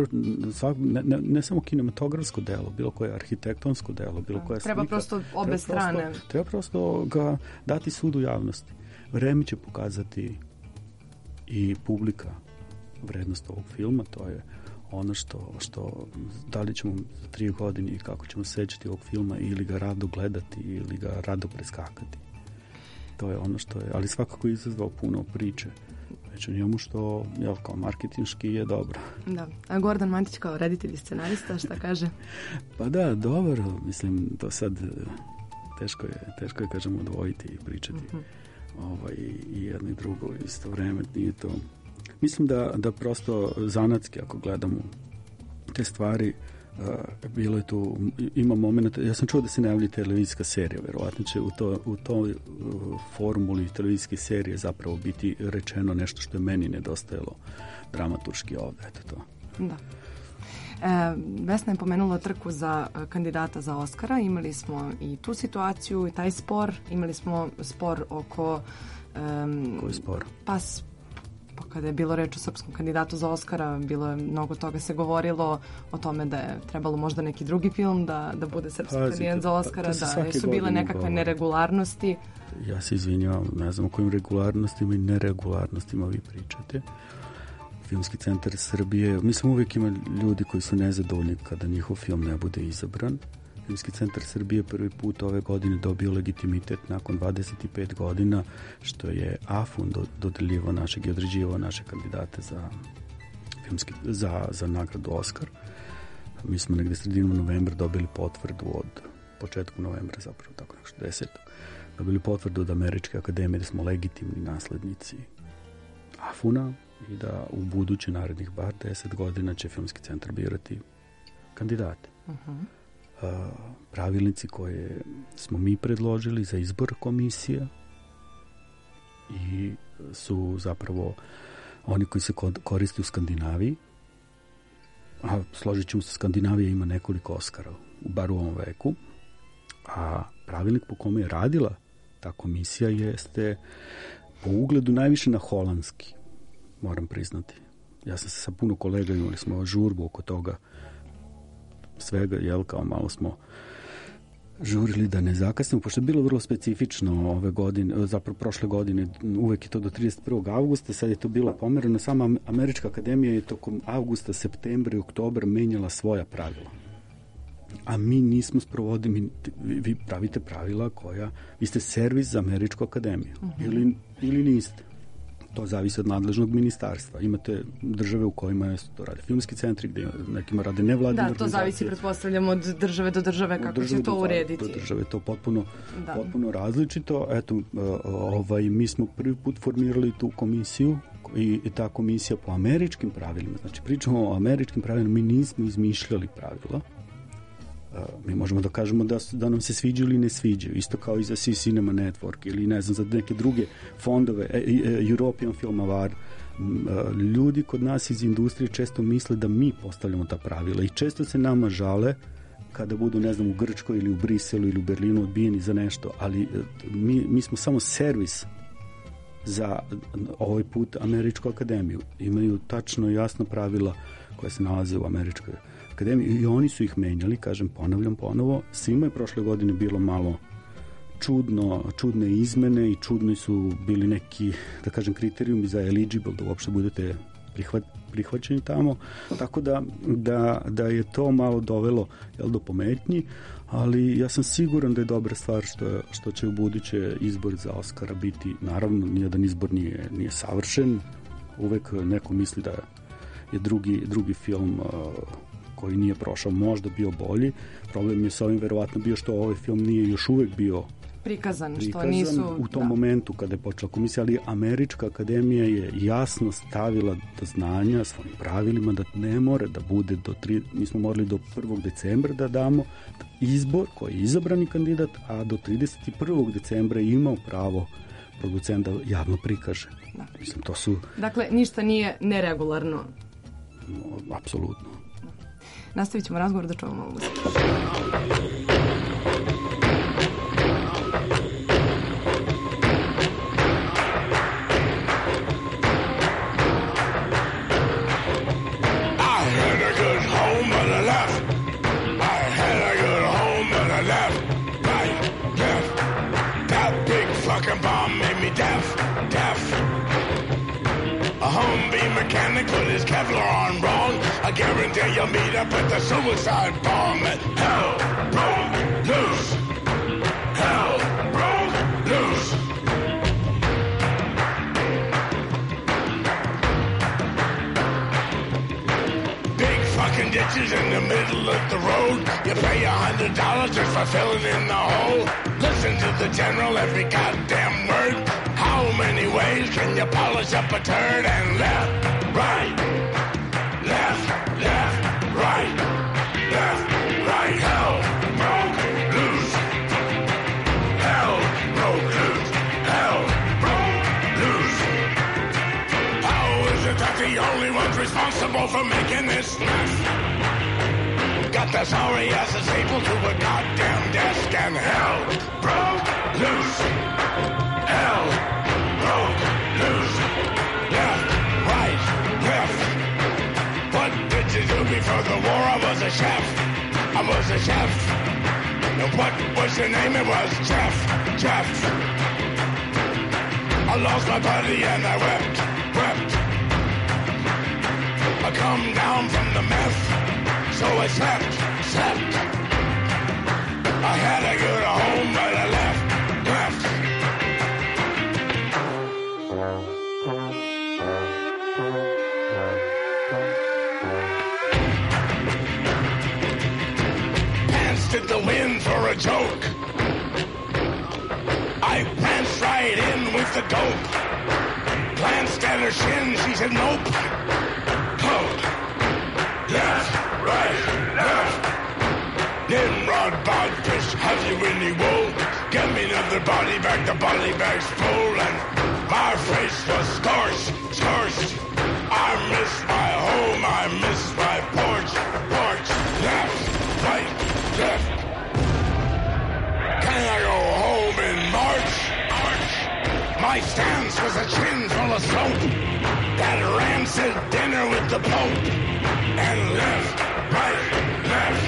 ne samo kinematografsko delo, bilo koje arhitektonsko delo, bilo koja slika. Treba prosto obe strane. Treba prosto ga dati sudu javnosti. Vreme će pokazati i publika vrednost ovog filma, to je ono što da li ćemo za 3 godine i kako ćemo sećati ovog filma ili ga rado gledati ili ga rado preskakati. To je ono što je, ali svakako je izazvao puno priče. Već o njemu što, kao marketinški je dobro. Da. A Gordan Matić kao reditelj i scenarista, šta kaže? Pa da, dobro. Mislim, to sad teško je kažemo, odvojiti i pričati. I jedno i drugo isto vreme, nije to. Mislim da prosto zanatski, ako gledamo te stvari, bilo je tu, ima momenta, ja sam čuo da se najavlja televizijska serija, verovatno će u toj formuli televizijske serije zapravo biti rečeno nešto što je meni nedostajalo dramaturški ovde, eto to. Da. Vesna je pomenula trku za kandidata za Oskara, imali smo i tu situaciju i taj spor, imali smo spor oko... Koji spor? Pa kada je bilo reč o srpskom kandidatu za Oskara, bilo je mnogo toga se govorilo o tome da je trebalo možda neki drugi film da bude srpski kandidat za Oskara, da su bile nekakve neregularnosti. Ja se izvinjavam, ne znam o kojim regularnostima i neregularnostima vi pričate. Filmski centar Srbije, mislim uvijek ima ljudi koji su nezadovoljni kada njihov film ne bude izabran Filmski centar Srbije prvi put ove godine dobio legitimitet nakon 25 godina, što je AFUN dodeljivao našeg i određivao naše kandidate za nagradu Oskar. Mi smo negde sredinom novembra dobili potvrdu od početku novembra, zapravo tako nešto 10. Dobili potvrdu od Američke akademije da smo legitimni naslednici AFUN-a i da u budući narednih bar 10 godina će Filmski centar birati kandidate. Pravilnici koje smo mi predložili za izbor komisija i su zapravo oni koji se koriste u Skandinaviji, a složit ćemo se, Skandinavija ima nekoliko Oskara, bar u ovom veku, a pravilnik po kome je radila ta komisija jeste po ugledu najviše na holandski, moram priznati. Ja sam se sa puno kolega, imali smo žurbu oko toga svega, kao malo smo žurili da ne zakasnimo, pošto je bilo vrlo specifično ove godine, zapravo prošle godine, uvek je to do 31. avgusta, sad je to bilo pomereno, sama Američka akademija je tokom avgusta, septembra i oktobra menjala svoja pravila. A mi nismo sprovodili, vi pravite pravila vi ste servis za Američku akademiju, ili niste. To zavisi od nadležnog ministarstva. Imate države u kojima to rade filmski centri, gde nekima rade nevladine organizacije. Da, to zavisi, pretpostavljam, od države do države, kako će to urediti. Do države, to potpuno različito. Eto, mi smo prvi put formirali tu komisiju i ta komisija po američkim pravilima, znači pričamo o američkim pravilima, mi nismo izmišljali pravila. Mi možemo da kažemo da nam se sviđaju ili ne sviđaju, isto kao i za Cinema Network ili ne znam, za neke druge fondove, European Film Award. Ljudi kod nas iz industrije često misle da mi postavljamo ta pravila i često se nama žale kada budu, ne znam, u Grčkoj ili u Briselu ili u Berlinu odbijeni za nešto, ali mi smo samo servis za ovaj put Američku akademiju. Imaju tačno jasna pravila koja se nalaze u Američkoj akademiji i oni su ih menjali, kažem, ponavljam ponovo. Svima je prošle godine bilo malo čudne izmene i čudni su bili neki, da kažem, kriterijumi za eligible, da uopšte budete prihvaćeni tamo, tako da je to malo dovelo do pometnji, ali ja sam siguran da je dobra stvar što će u buduće izbor za Oscara biti, naravno, nijedan izbor nije savršen, uvek neko misli da je drugi film koji nije prošao možda bio bolji. Problem je sa ovim verovatno bio što ovaj film nije još uvek bio prikazan što nisu u tom momentu kada je počela komisija, ali Američka akademija je jasno stavila do znanja svojim pravilima da ne more da bude mi smo morali do 1. decembra da damo izbor koji je izabrani kandidat, a do 31. decembra je imao pravo producent da javno prikaže. Mislim, to su... Dakle, ništa nije neregularno. Apsolutno. Nastavit ćemo razgovor da čuvamo ovu muziku. Put his Kevlar on wrong. I guarantee you'll meet up at the suicide bomb. Hell broke loose. Hell broke loose. Big fucking ditches in the middle of the road. You pay $100 just for filling in the hole. Listen to the general every goddamn word. How many ways can you polish up a turd? And left, right, left, right, left, right. Hell broke loose. Hell broke loose. Hell broke loose. How is it that the only ones responsible for making this mess got the sorry asses stapled to a goddamn desk? And hell broke loose. Hell broke loose. Left, right, left. What did you do before the war? I was a chef. I was a chef. And what was your name? It was Jeff. Jeff. I lost my buddy and I wept. I come down from the meth, so I slept. blasted the wind for a joke. I pranced right in with the dope. Glanced at her shin, she said nope. Oh. Left, right, left. Nimrod, Bodfish, have you any wool? Get me another body bag, the body bag's full. And my face was scorched. I miss my home, I miss my porch. Left, right, left. Can I go home in March? My stance was a chin full of soap. That rancid dinner with the Pope. And left, right, left.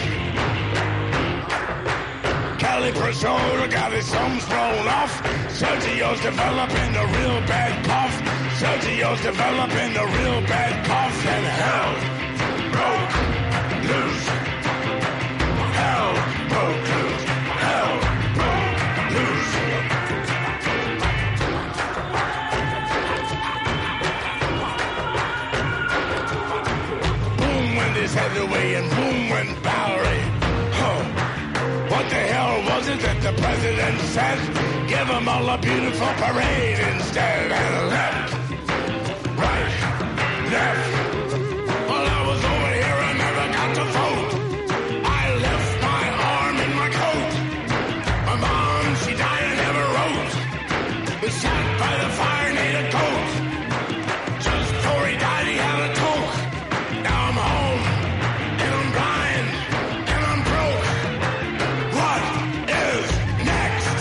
Kelly Priscilla got his thumbs blown off. Sergio's developing a real bad cough. Sergio's developing a real bad cough. And hell broke loose. Hell broke loose. Hell broke loose. Boom went his Heatherway and boom went Bowery. What the hell was it that the president said? Give them all a beautiful parade instead. And left, right, left. Well, I was over here and never got to vote. I left my arm in my coat. My mom, she died and never wrote. We sat by the fire and ate a coat. Just before he died, he had a toke. Now I'm home, and I'm blind, and I'm broke. What is next?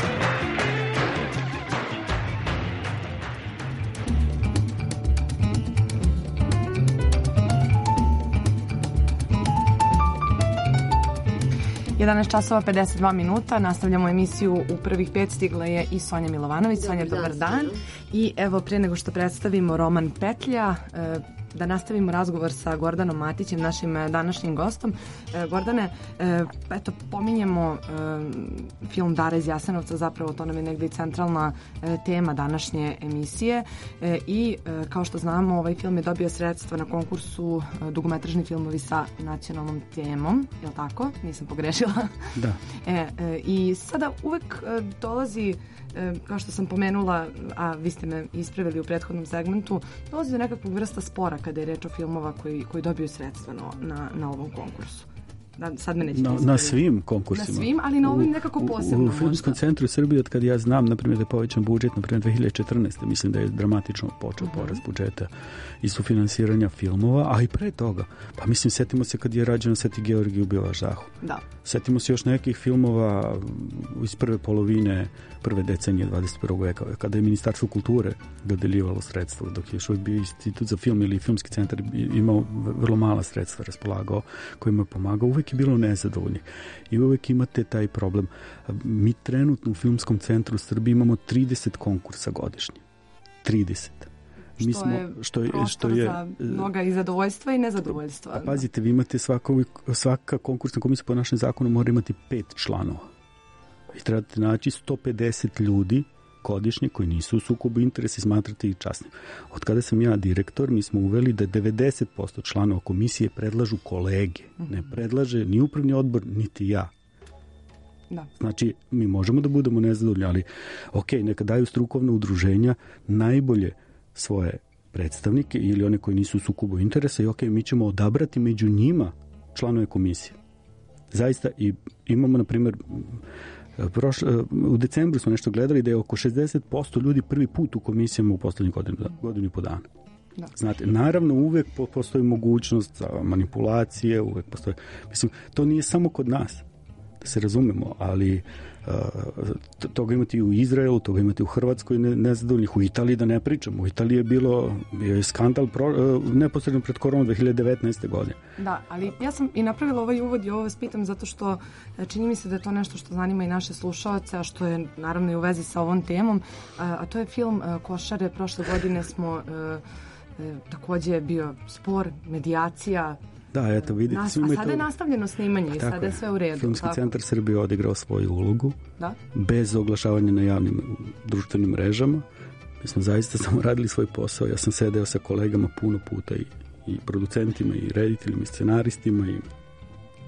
časova 52 minuta, nastavljamo emisiju u prvih 5, stigla je i Sonja Milovanović. Sonja, dobar dan. I evo, prije nego što predstavimo roman Petlja, da nastavimo razgovor sa Gordanom Matićem, našim današnjim gostom. Gordane, eto, pominjemo film Dara iz Jasenovca, zapravo to nam je negdje i centralna tema današnje emisije i kao što znamo, ovaj film je dobio sredstva na konkursu dugometražni filmovi sa nacionalnom temom, je li tako? Nisam pogrešila. Da. I sada uvek dolazi, kao što sam pomenula, a vi ste me ispravili u prethodnom segmentu, dolazi do nekakvog vrsta spora kada je reč o filmova koji dobiju sredstva na ovom konkursu. Sad me nećete ispraviti. Na svim konkursima. Na svim, ali na ovim nekako posebno. U Filmskom centru Srbije, od kad ja znam, naprimjer, da je povećan budžet, naprimjer 2014. mislim da je dramatično počeo porast budžeta i sufinansiranja filmova, a i pre toga. Pa mislim, setimo se kad je rađeno Sveti Georgij ubio Važahu. Da. Setimo se još nekih filmova iz prve polovine prve decenije 21. veka, kada je Ministarstvo kulture dodeljivalo sredstva, dok je još uvijek bio Institut za film ili Filmski centar imao vrlo mala sredstva, raspolagao, kojima je pomagao, uvijek je bilo nezadovoljnih. I uvijek imate taj problem. Mi trenutno u Filmskom centru Srbije imamo 30 konkursa godišnje. 30. Što je za mnoga i zadovoljstva i nezadovoljstva. Pazite, vi imate svaka konkursna komisija po našem zakonu mora imati 5 članova. I trebate naći 150 ljudi godišnje koji nisu u sukobu interesa i smatrate ih časnim. Od kada sam ja direktor, mi smo uveli da 90% članova komisije predlažu kolege. Ne predlaže ni upravni odbor, niti ja. Da. Znači, mi možemo da budemo nezadovoljni, ali neka daju strukovna udruženja najbolje svoje predstavnike ili one koji nisu u sukobu interesa i mi ćemo odabrati među njima članove komisije. Zaista, i imamo, na primjer, u decembru smo nešto gledali da je oko 60% ljudi prvi put u komisijama u poslednjih godinu i po dana. Da. Znate, naravno uvek postoji mogućnost za manipulacije, uvek postoji, mislim, to nije samo kod nas, da se razumemo, ali toga imate i u Izraelu, toga imate u Hrvatskoj nezadovoljnih, u Italiji da ne pričamo. U Italiji bio je skandal neposredno pred koronom 2019. godine. Da, ali ja sam i napravila ovaj uvod i ovo vas pitam zato što čini mi se da je to nešto što zanima i naše slušaoce, a što je naravno i u vezi sa ovom temom, a to je film Košare. Prošle godine smo takođe bio spor, medijacija. Da, eto, vidite. A sada je nastavljeno snimanje i sada je sve u redu. Filmski centar Srbije odigrao svoju ulogu, bez oglašavanja na javnim društvenim mrežama. Mi smo zaista samo radili svoj posao. Ja sam sedeo sa kolegama puno puta i producentima, i rediteljima, i scenaristima,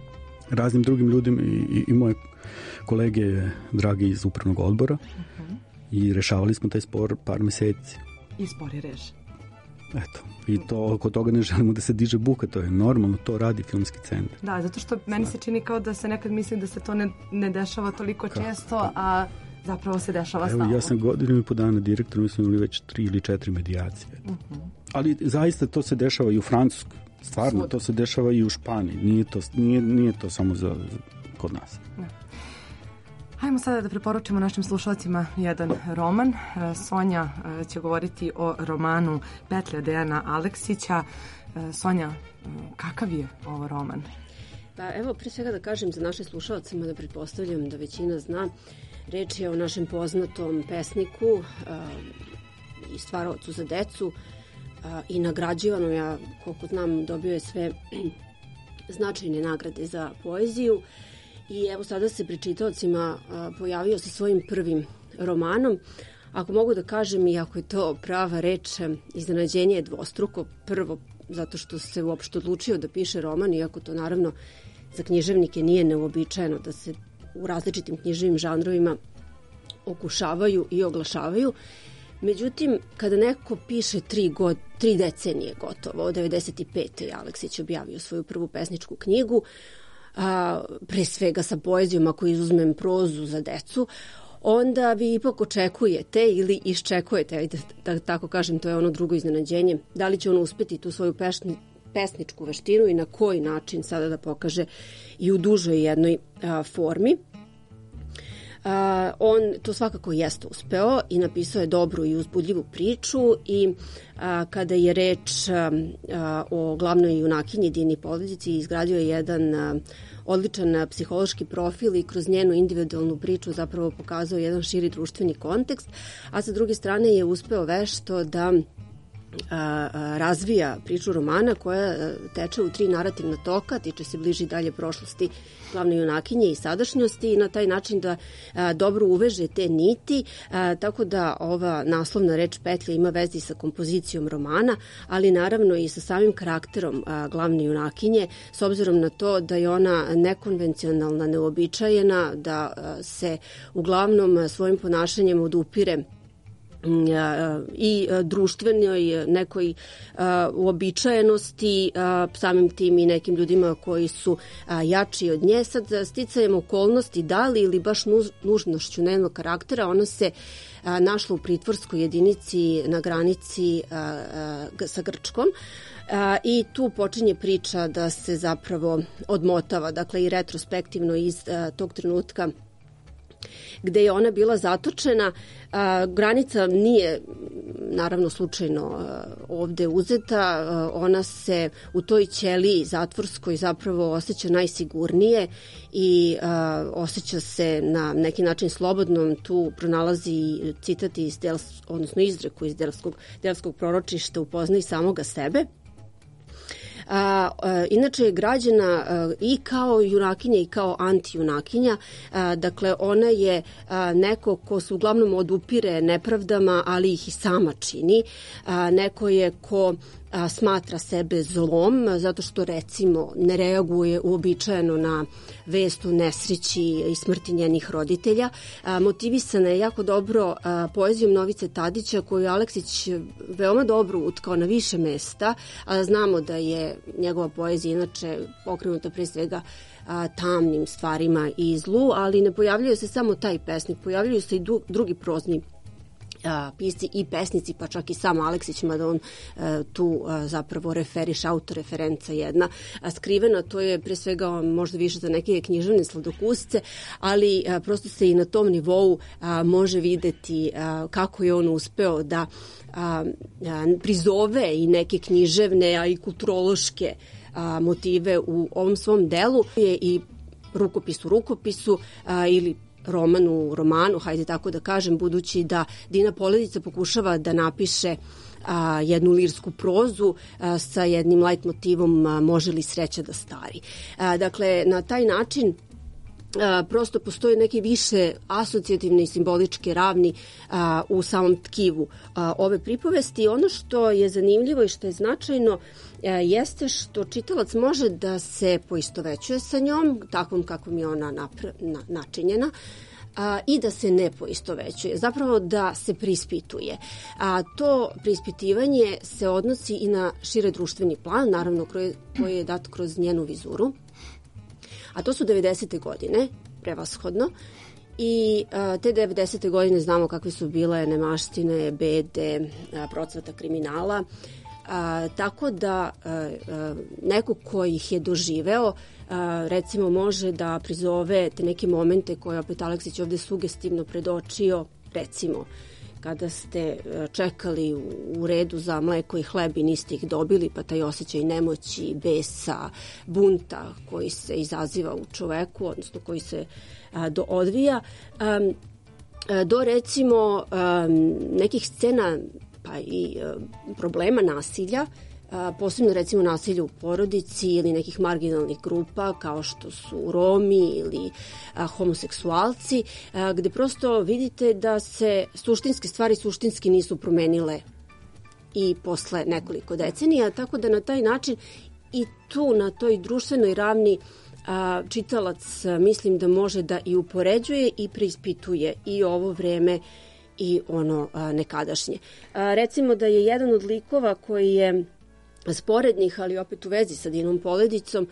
raznim drugim ljudima i moje kolege dragi iz upravnog odbora i rešavali smo taj spor par meseci. I spor je rešen. Eto, i to oko toga ne želimo da se diže buka, to je normalno, to radi filmski centar. Da, zato što meni se čini kao da se nekad misli da se to ne dešava toliko često, a zapravo se dešava stalno. Evo, ja sam godinu i po dana direktor, mi smo imali već 3 ili 4 medijacije. Ali zaista to se dešava i u Francuskoj, stvarno, to se dešava i u Španiji, nije to samo kod nas. Hajmo sada da preporučimo našim slušalcima jedan roman. Sonja će govoriti o romanu Petlja Dejana Aleksića. Sonja, kakav je ovo roman? Pa evo, pre svega da kažem za naše slušalcima, da pretpostavljam da većina zna, reč je o našem poznatom pesniku i stvaraocu za decu i nagrađivanom, ja koliko znam dobio je sve značajne nagrade za poeziju. I evo sada se pred čitaocima pojavio sa svojim prvim romanom. Ako mogu da kažem, i ako je to prava reč, iznenađenje je dvostruko. Prvo, zato što se uopšte odlučio da piše roman, iako to naravno za književnike nije neuobičajeno da se u različitim književnim žanrovima okušavaju i oglašavaju. Međutim, kada neko piše 3 decenije gotovo, od 95. je Aleksić objavio svoju prvu pesničku knjigu, pre svega sa poezijom, ako izuzmem prozu za decu, onda vi ipak očekujete ili iščekujete, da tako kažem, to je ono drugo iznenađenje, da li će ono uspeti tu svoju pesničku veštinu i na koji način sada da pokaže i u dužoj jednoj formi. On to svakako jeste uspeo i napisao je dobru i uzbudljivu priču i kada je reč o glavnoj junakinji Dini Poledici, izgradio je jedan odličan psihološki profil i kroz njenu individualnu priču zapravo pokazao jedan širi društveni kontekst, a sa druge strane je uspeo vešto da razvija priču romana koja teče u 3 narativna toka, tiče se bliže i dalje prošlosti glavne junakinje i sadašnjosti i na taj način da dobro uveže te niti, tako da ova naslovna reč Petlja ima veze sa kompozicijom romana, ali naravno i sa samim karakterom glavne junakinje, s obzirom na to da je ona nekonvencionalna, neobičajena, da se uglavnom svojim ponašanjem odupire i društvenoj nekoj uobičajenosti, samim tim i nekim ljudima koji su jači od nje. Sad, sticajem okolnosti, da li ili baš nužnošću njenog karaktera, ona se našla u pritvorskoj jedinici na granici sa Grčkom. I tu počinje priča da se zapravo odmotava, dakle i retrospektivno iz tog trenutka gde je ona bila zatočena. Granica nije naravno slučajno ovde uzeta, ona se u toj ćeliji zatvorskoj zapravo osjeća najsigurnije i osjeća se na neki način slobodnom. Tu pronalazi citat odnosno izreku iz Delfskog proročišta, upoznaj samoga sebe. Inače je građena i kao junakinja i kao antijunakinja, dakle ona je neko ko se uglavnom odupire nepravdama, ali ih i sama čini, neko je ko smatra sebe zlom zato što recimo ne reaguje uobičajeno na vest o nesreći i smrti njenih roditelja. Motivisana je jako dobro poezijom Novice Tadića koju Aleksić veoma dobro utkao na više mesta. Znamo da je njegova poezija inače pokrenuta pre svega tamnim stvarima i zlu, ali ne pojavljuje se samo taj pesnik, pojavljuju se i drugi prozni pisci i pesnici, pa čak i sam Aleksić, mada on tu zapravo referiš, autoreferenca jedna skrivena, to je pre svega možda više za neke književne sladokusce, ali prosto se i na tom nivou može videti kako je on uspeo da prizove i neke književne, a i kulturološke motive u ovom svom delu. Je i rukopis u rukopisu ili roman u romanu, hajde tako da kažem, budući da Dina Poledica pokušava da napiše jednu lirsku prozu sa jednim lajt motivom može li sreća da stari. Dakle, na taj način prosto postoje neke više asocijativne i simboličke ravni u samom tkivu ove pripovesti. Ono što je zanimljivo i što je značajno jeste što čitalac može da se poistovećuje sa njom, takvom kakvom je ona načinjena, i da se ne poistovećuje, zapravo da se prispituje. To prispitivanje se odnosi i na šire društveni plan, naravno koji je dat kroz njenu vizuru, a to su 90. godine, prevashodno, i te 90. godine znamo kakve su bile nemaštine, bede, procvata kriminala, tako da neko ko ih je doživeo recimo može da prizove te neke momente koje opet Aleksić ovde sugestivno predočio, recimo kada ste čekali u redu za mleko i hleb i niste ih dobili, pa taj osjećaj nemoći, besa, bunta koji se izaziva u čoveku, odnosno koji se odvija, do recimo nekih scena pa i problema nasilja, posebno recimo nasilja u porodici ili nekih marginalnih grupa kao što su Romi ili homoseksualci, gde prosto vidite da se suštinske stvari suštinski nisu promenile i posle nekoliko decenija, tako da na taj način i tu na toj društvenoj ravni čitalac mislim da može da i upoređuje i preispituje i ovo vreme i ono nekadašnje. Recimo da je jedan od likova koji je sporednih, ali opet u vezi sa Dinom Poledicom,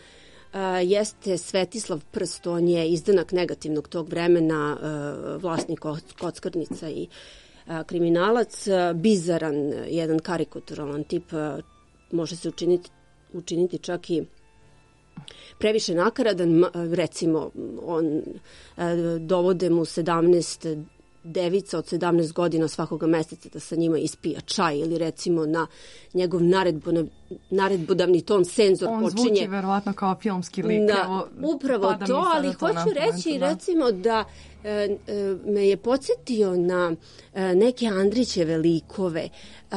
jeste Svetislav Prst. On je izdanak negativnog tog vremena, vlasnik kockarnica i kriminalac, bizaran, jedan karikaturalan tip, može se učiniti čak i previše nakaradan. Recimo, on dovode mu 17 devica od 17 godina svakoga meseca da sa njima ispija čaj, ili recimo na njegov naredbodavni ton senzor on počinje... On zvuči verovatno kao filmski lik. Da, upravo to, ali hoću reći recimo da me je podsjetio na neke Andrićeve likove,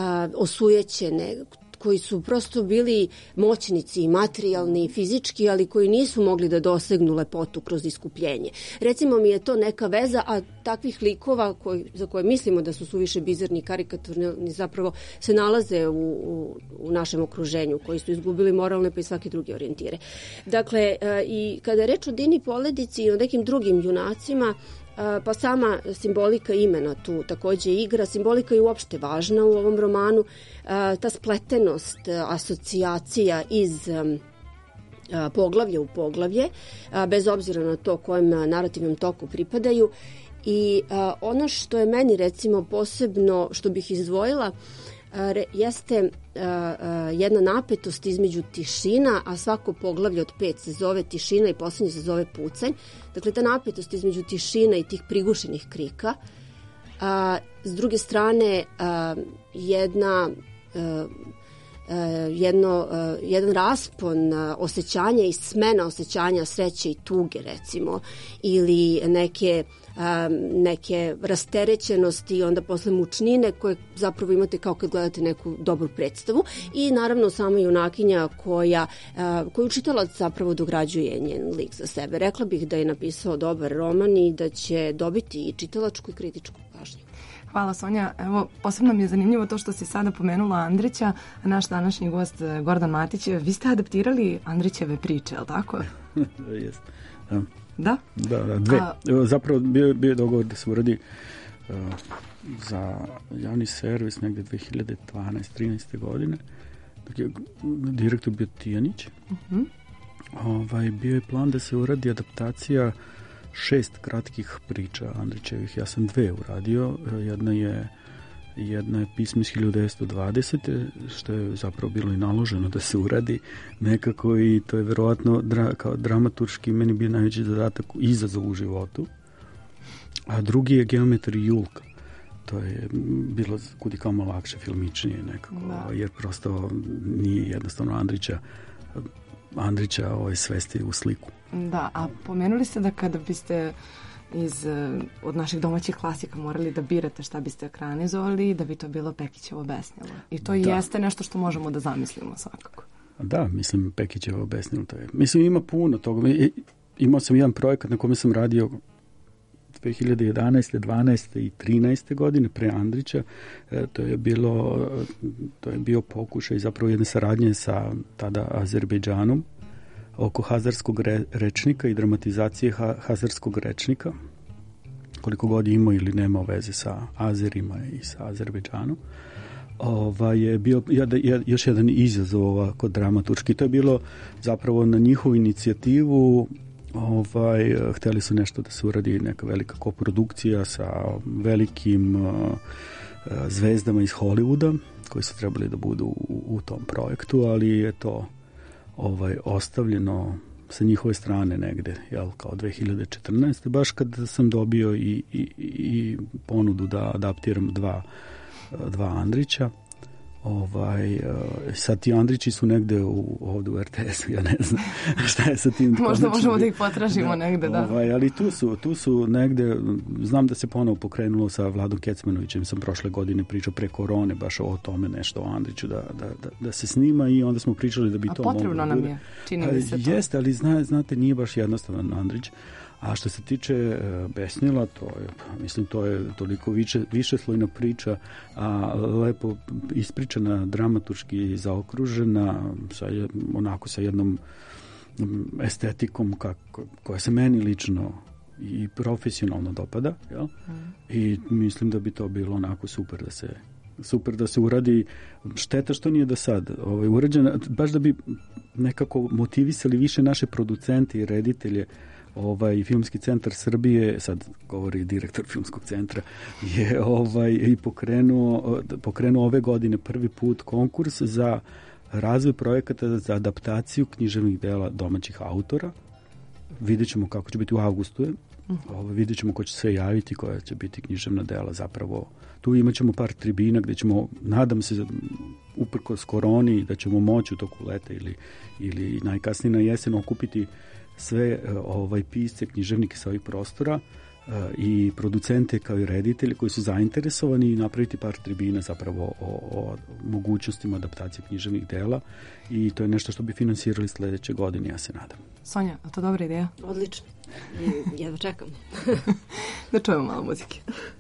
osujećene, koji su prosto bili moćnici, materijalni i fizički, ali koji nisu mogli da dosegnu lepotu kroz iskupljenje. Recimo mi je to neka veza, a takvih likova za koje mislimo da su suviše bizarni i karikaturni zapravo se nalaze u našem okruženju, koji su izgubili moralne pa i svake druge orijentire. Dakle, i kada je reč o Dini Poledici i o nekim drugim junacima, pa sama simbolika imena tu takođe igra. Simbolika je uopšte važna u ovom romanu. Ta spletenost asocijacija iz poglavlja u poglavlje, bez obzira na to kojem narativnom toku pripadaju. I ono što je meni recimo posebno, što bih izdvojila, jeste jedna napetost između tišina, a svako poglavlje od 5 se zove tišina i poslednje se zove pucanj. Dakle, ta napetost između tišina i tih prigušenih krika. S druge strane, jedan raspon osjećanja i smena osjećanja sreće i tuge, recimo, ili neke rasterećenosti i onda posle mučnine koje zapravo imate kao kad gledate neku dobru predstavu, i naravno sama junakinja koju čitalac zapravo dograđuje njen lik za sebe. Rekla bih da je napisao dobar roman i da će dobiti i čitalačku i kritičku pažnju. Hvala, Sonja. Evo, posebno mi je zanimljivo to što si sada pomenula Andrića, a naš današnji gost Gordan Matić. Vi ste adaptirali Andrićeve priče, je li tako? Jeste. Da? Da, dve. Zapravo bio je dogovor da se uradi za javni servis negde 2012-13. godine. Direktor bio Tijanić. Bio je plan da se uradi adaptacija 6 kratkih priča Andrićevih. Ja sam 2 uradio. Jedna je pismo iz 1920. što je zapravo bilo i naloženo da se uradi nekako, i to je verovatno kao dramaturški meni bio najveći zadatak, izazov u životu. A drugi je Geometar i Julka. To je bilo kudikamo lakše, filmičnije nekako, jer prosto nije jednostavno Andrića svesti u sliku. Da, a pomenuli ste da kada biste od naših domaćih klasika morali da birate šta biste ekranizovali, da bi to bilo Pekićevo besnilo. I to jeste nešto što možemo da zamislimo svakako. Da, mislim, Pekićevo besnilo to je. Mislim, ima puno toga. imao sam jedan projekat na kome sam radio 2011. 12. i 13. godine pre Andrića. To je bio pokušaj zapravo jedne saradnje sa tada Azerbejdžanom oko hazarskog rečnika i dramatizacije hazarskog rečnika, koliko god ima ili nema veze sa Azerima i sa Azerbejdžanom. Je bio još jedan izazov ovako dramaturški. To je bilo zapravo na njihovu inicijativu. Hteli su nešto da se uradi, neka velika koprodukcija sa velikim zvezdama iz Hollywooda koji su trebali da budu u tom projektu, ali je to ostavljeno sa njihove strane negde, kao 2014. baš kad sam dobio i ponudu da adaptiram dva Andrića. Sad ti Andrići su negde ovde u RTS-u, ja ne znam šta je sa tim. Možda možemo da ih potražimo negde, da. Ali tu su negde, znam da se ponovo pokrenulo sa Vladom Kecmanovićem, sam prošle godine pričao pre korone baš o tome nešto, o Andriću da se snima i onda smo pričali da bi to moglo. A potrebno nam je, čini mi se to. Jeste, ali znate, nije baš jednostavan Andrić. A što se tiče Besnila, to je toliko višeslojna priča, a lepo ispričana, dramaturški zaokružena, sa jednom estetikom koja se meni lično i profesionalno dopada, jel? I mislim da bi to bilo onako super da se uradi. Šteta što nije do sad urađena, baš da bi nekako motivisali više naše producente i reditelje. Filmski centar Srbije, sad govori direktor Filmskog centra, je i pokrenuo ove godine prvi put konkurs za razvoj projekata za adaptaciju književnih dela domaćih autora. Vidjet ćemo kako će biti u avgustu. Vidjet ćemo ko će se javiti, koja će biti književna dela zapravo. Tu imat ćemo par tribina gde ćemo, nadam se, uprkos koroni, da ćemo moći u toku leta ili najkasnije na jesen okupiti sve pisce, književnike sa ovih prostora i producente kao i reditelji koji su zainteresovani i napraviti par tribina zapravo o mogućnostima adaptacije književnih dela i to je nešto što bi finansirali sledeće godine, ja se nadam. Sonja, a to dobra ideja? Odlično. Jedva čekam. Da čujemo malo muzike.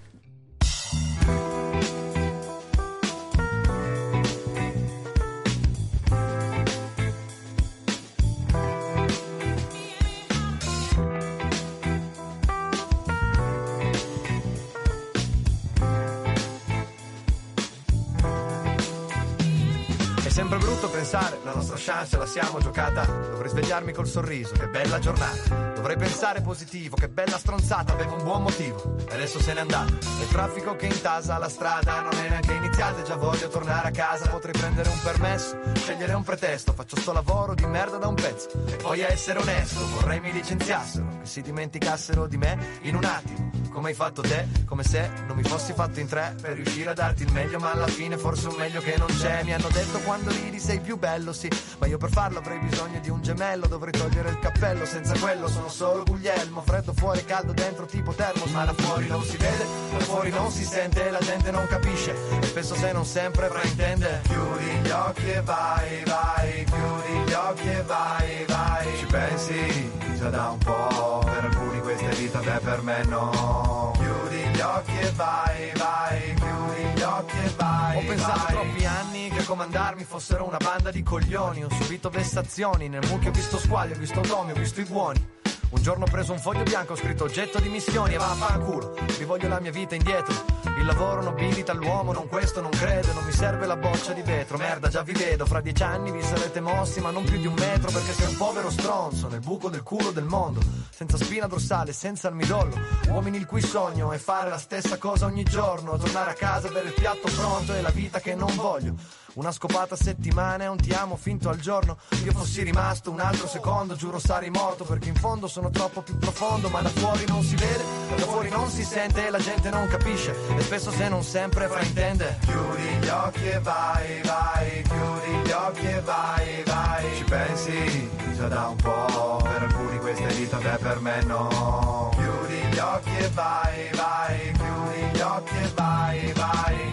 Sembra brutto pensare, la nostra chance la siamo giocata. Dovrei svegliarmi col sorriso, che bella giornata. Dovrei pensare positivo, che bella stronzata. Avevo un buon motivo, e adesso se n'è andato. E il traffico che intasa la strada non è neanche iniziata e già voglio tornare a casa. Potrei prendere un permesso, scegliere un pretesto. Faccio sto lavoro di merda da un pezzo. E poi a essere onesto, vorrei mi licenziassero, che si dimenticassero di me in un attimo. Come hai fatto te, come se non mi fossi fatto in tre per riuscire a darti il meglio, ma alla fine forse un meglio che non c'è. Mi hanno detto quando ridi sei più bello, sì, ma io per farlo avrei bisogno di un gemello. Dovrei togliere il cappello, senza quello sono solo Guglielmo. Freddo fuori, caldo dentro tipo termos, ma da fuori non si vede, da fuori non si sente, la gente non capisce e spesso se non sempre fraintende. Chiudi gli occhi e vai, vai, chiudi gli occhi e vai, vai. Ci pensi già da un po', per alcuni questa è vita, beh per me no. Chiudi gli occhi e vai, vai, chiudi gli occhi e vai. Ho pensato troppi anni che a comandarmi fossero una banda di coglioni. Ho subito vessazioni, nel mucchio ho visto squali, ho visto nomi, ho visto i buoni. Un giorno ho preso un foglio bianco, ho scritto oggetto di missioni e vaffanculo, rivoglio la mia vita indietro. Il lavoro nobilita l'uomo, non questo non credo, non mi serve la boccia di vetro. Merda, già vi vedo, fra 10 anni vi sarete mossi, ma non più di 1 metro, perché sei un povero stronzo nel buco del culo del mondo, senza spina dorsale, senza il midollo. Uomini il cui sogno è fare la stessa cosa ogni giorno, tornare a casa per il piatto pronto e la vita che non voglio. Una scopata a settimana e un ti amo finto al giorno. Io fossi rimasto un altro secondo, giuro sarei morto, perché in fondo sono troppo più profondo. Ma da fuori non si vede, da fuori non si sente, la gente non capisce e spesso se non sempre fraintende. Chiudi gli occhi e vai, vai, chiudi gli occhi e vai, vai. Ci pensi già da un po', per alcuni questa è vita, beh per me no. Chiudi gli occhi e vai, vai, chiudi gli occhi e vai, vai.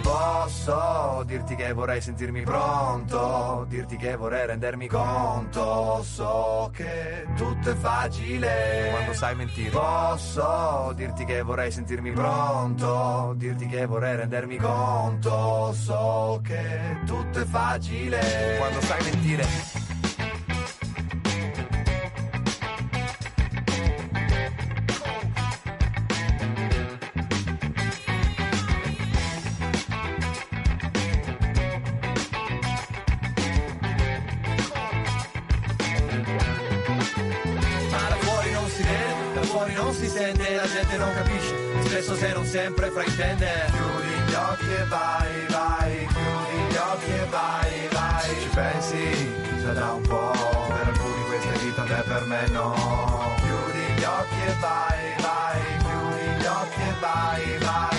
Posso dirti che vorrei sentirmi pronto, dirti che vorrei rendermi conto. So che tutto è facile quando sai mentire. Posso dirti che vorrei sentirmi pronto, dirti che vorrei rendermi conto. So che tutto è facile quando sai mentire. Non si sente, la gente non capisce, spesso se non sempre fraintende. Chiudi gli occhi e vai, vai, chiudi gli occhi e vai, vai. Se ci pensi, sarà un po', per alcuni questa è vita, beh per me no. Chiudi gli occhi e vai, vai, chiudi gli occhi e vai, vai.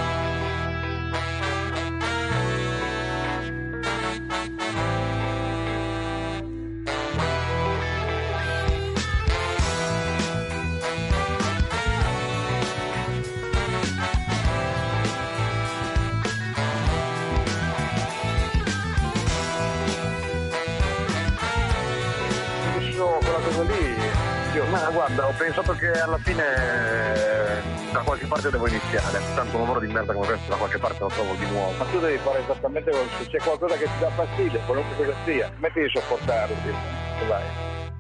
Ma guarda, ho pensato che alla fine da qualche parte devo iniziare, tanto un lavoro di merda come questo da qualche parte lo trovo di nuovo. Ma tu devi fare esattamente quello, se c'è qualcosa che ti dà fastidio, qualunque cosa sia, metti di sopportarlo, vai.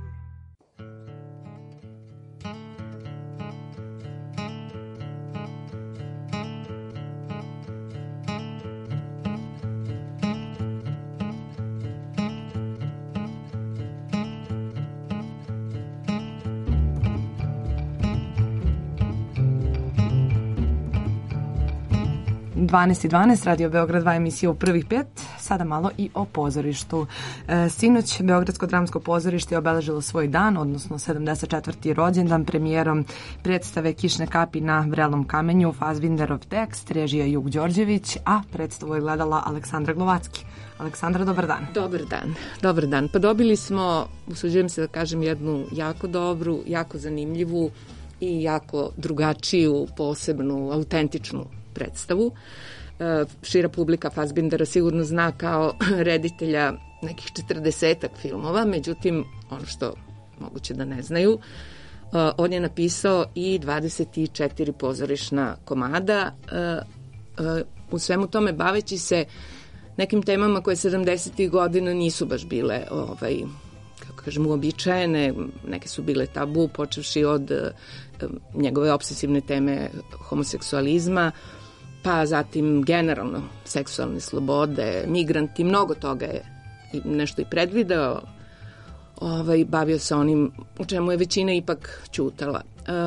i 12, Radio Beograd 2 emisija u prvih 5, sada malo i o pozorištu. Sinoć Beogradsko dramsko pozorište je obeležilo svoj dan, odnosno 74. rođendan premijerom predstave Kišne kapi na vrelom kamenju, Fassbinderov tekst, režija Jug Đorđević, a predstavu je gledala Aleksandra Glovacki. Aleksandra, dobar dan. Dobar dan. Pa dobili smo, usuđujem se da kažem, jednu jako dobru, jako zanimljivu i jako drugačiju, posebnu, autentičnu predstavu. Šira publika Fassbindera sigurno zna kao reditelja nekih 40-ak filmova, međutim, ono što moguće da ne znaju, on je napisao i 24 pozorišna komada, u svemu tome baveći se nekim temama koje 70. godina nisu baš bile kako kažem, uobičajene, neke su bile tabu, počevši od njegove obsesivne teme homoseksualizma, pa zatim generalno seksualne slobode, migranti, mnogo toga je nešto i predvideo, bavio se onim u čemu je većina ipak ćutala.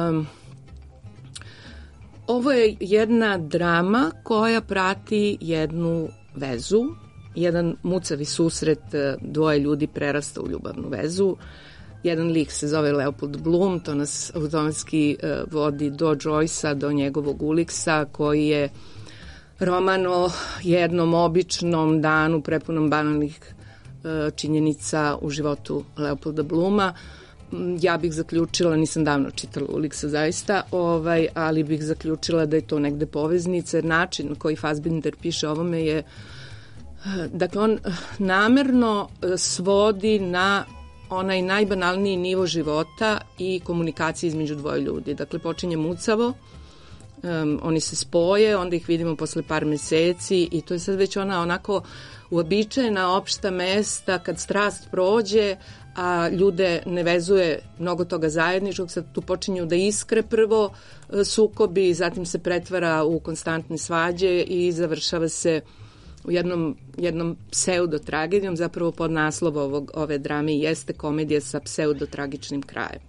Ovo je jedna drama koja prati jednu vezu, jedan mucavi susret dvoje ljudi prerasta u ljubavnu vezu. Jedan lik se zove Leopold Bloom, to nas automatski vodi do Joycea, do njegovog Uliksa, koji je roman o jednom običnom danu prepunom banalnih činjenica u životu Leopolda Blooma. Ja bih zaključila, nisam davno čitala Uliksa zaista, ali bih zaključila da je to negde poveznica, jer način na koji Fassbinder piše ovome je, dakle, on namerno svodi na onaj najbanalniji nivo života i komunikacije između dvoje ljudi. Dakle, počinje mucavo, oni se spoje, onda ih vidimo posle par meseci i to je sad već ona onako uobičajena opšta mesta kad strast prođe, a ljude ne vezuje mnogo toga zajedničkog, sad tu počinju da iskre prvo sukobi, zatim se pretvara u konstantne svađe i završava se u jednom pseudotragedijom, zapravo pod naslov ove drame jeste komedija sa pseudotragičnim krajem.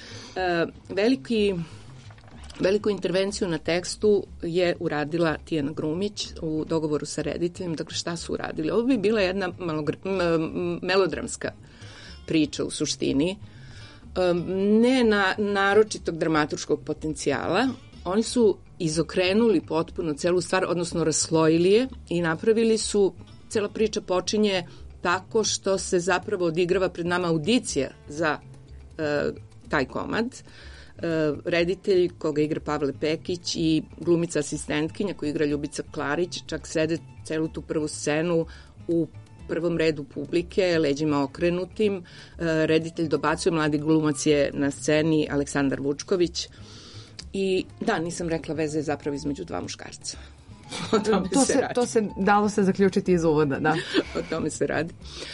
Veliku intervenciju na tekstu je uradila Tijana Grumić u dogovoru sa rediteljem. Dakle, šta su uradili? Ovo bi bila jedna melodramska priča u suštini, ne naročitog dramaturškog potencijala. Oni su izokrenuli potpuno celu stvar, odnosno raslojili je i napravili su, cela priča počinje tako što se zapravo odigrava pred nama audicija za taj komad. reditelj koga igra Pavle Pekić i glumica asistentkinja koju igra Ljubica Klarić čak sede celu tu prvu scenu u prvom redu publike, leđima okrenutim. Reditelj dobacuje, mladi glumac je na sceni Aleksandar Vučković. I da, nisam rekla, veze je zapravo između dva muškarca. To se dalo se zaključiti iz uvoda, da. O tome se radi.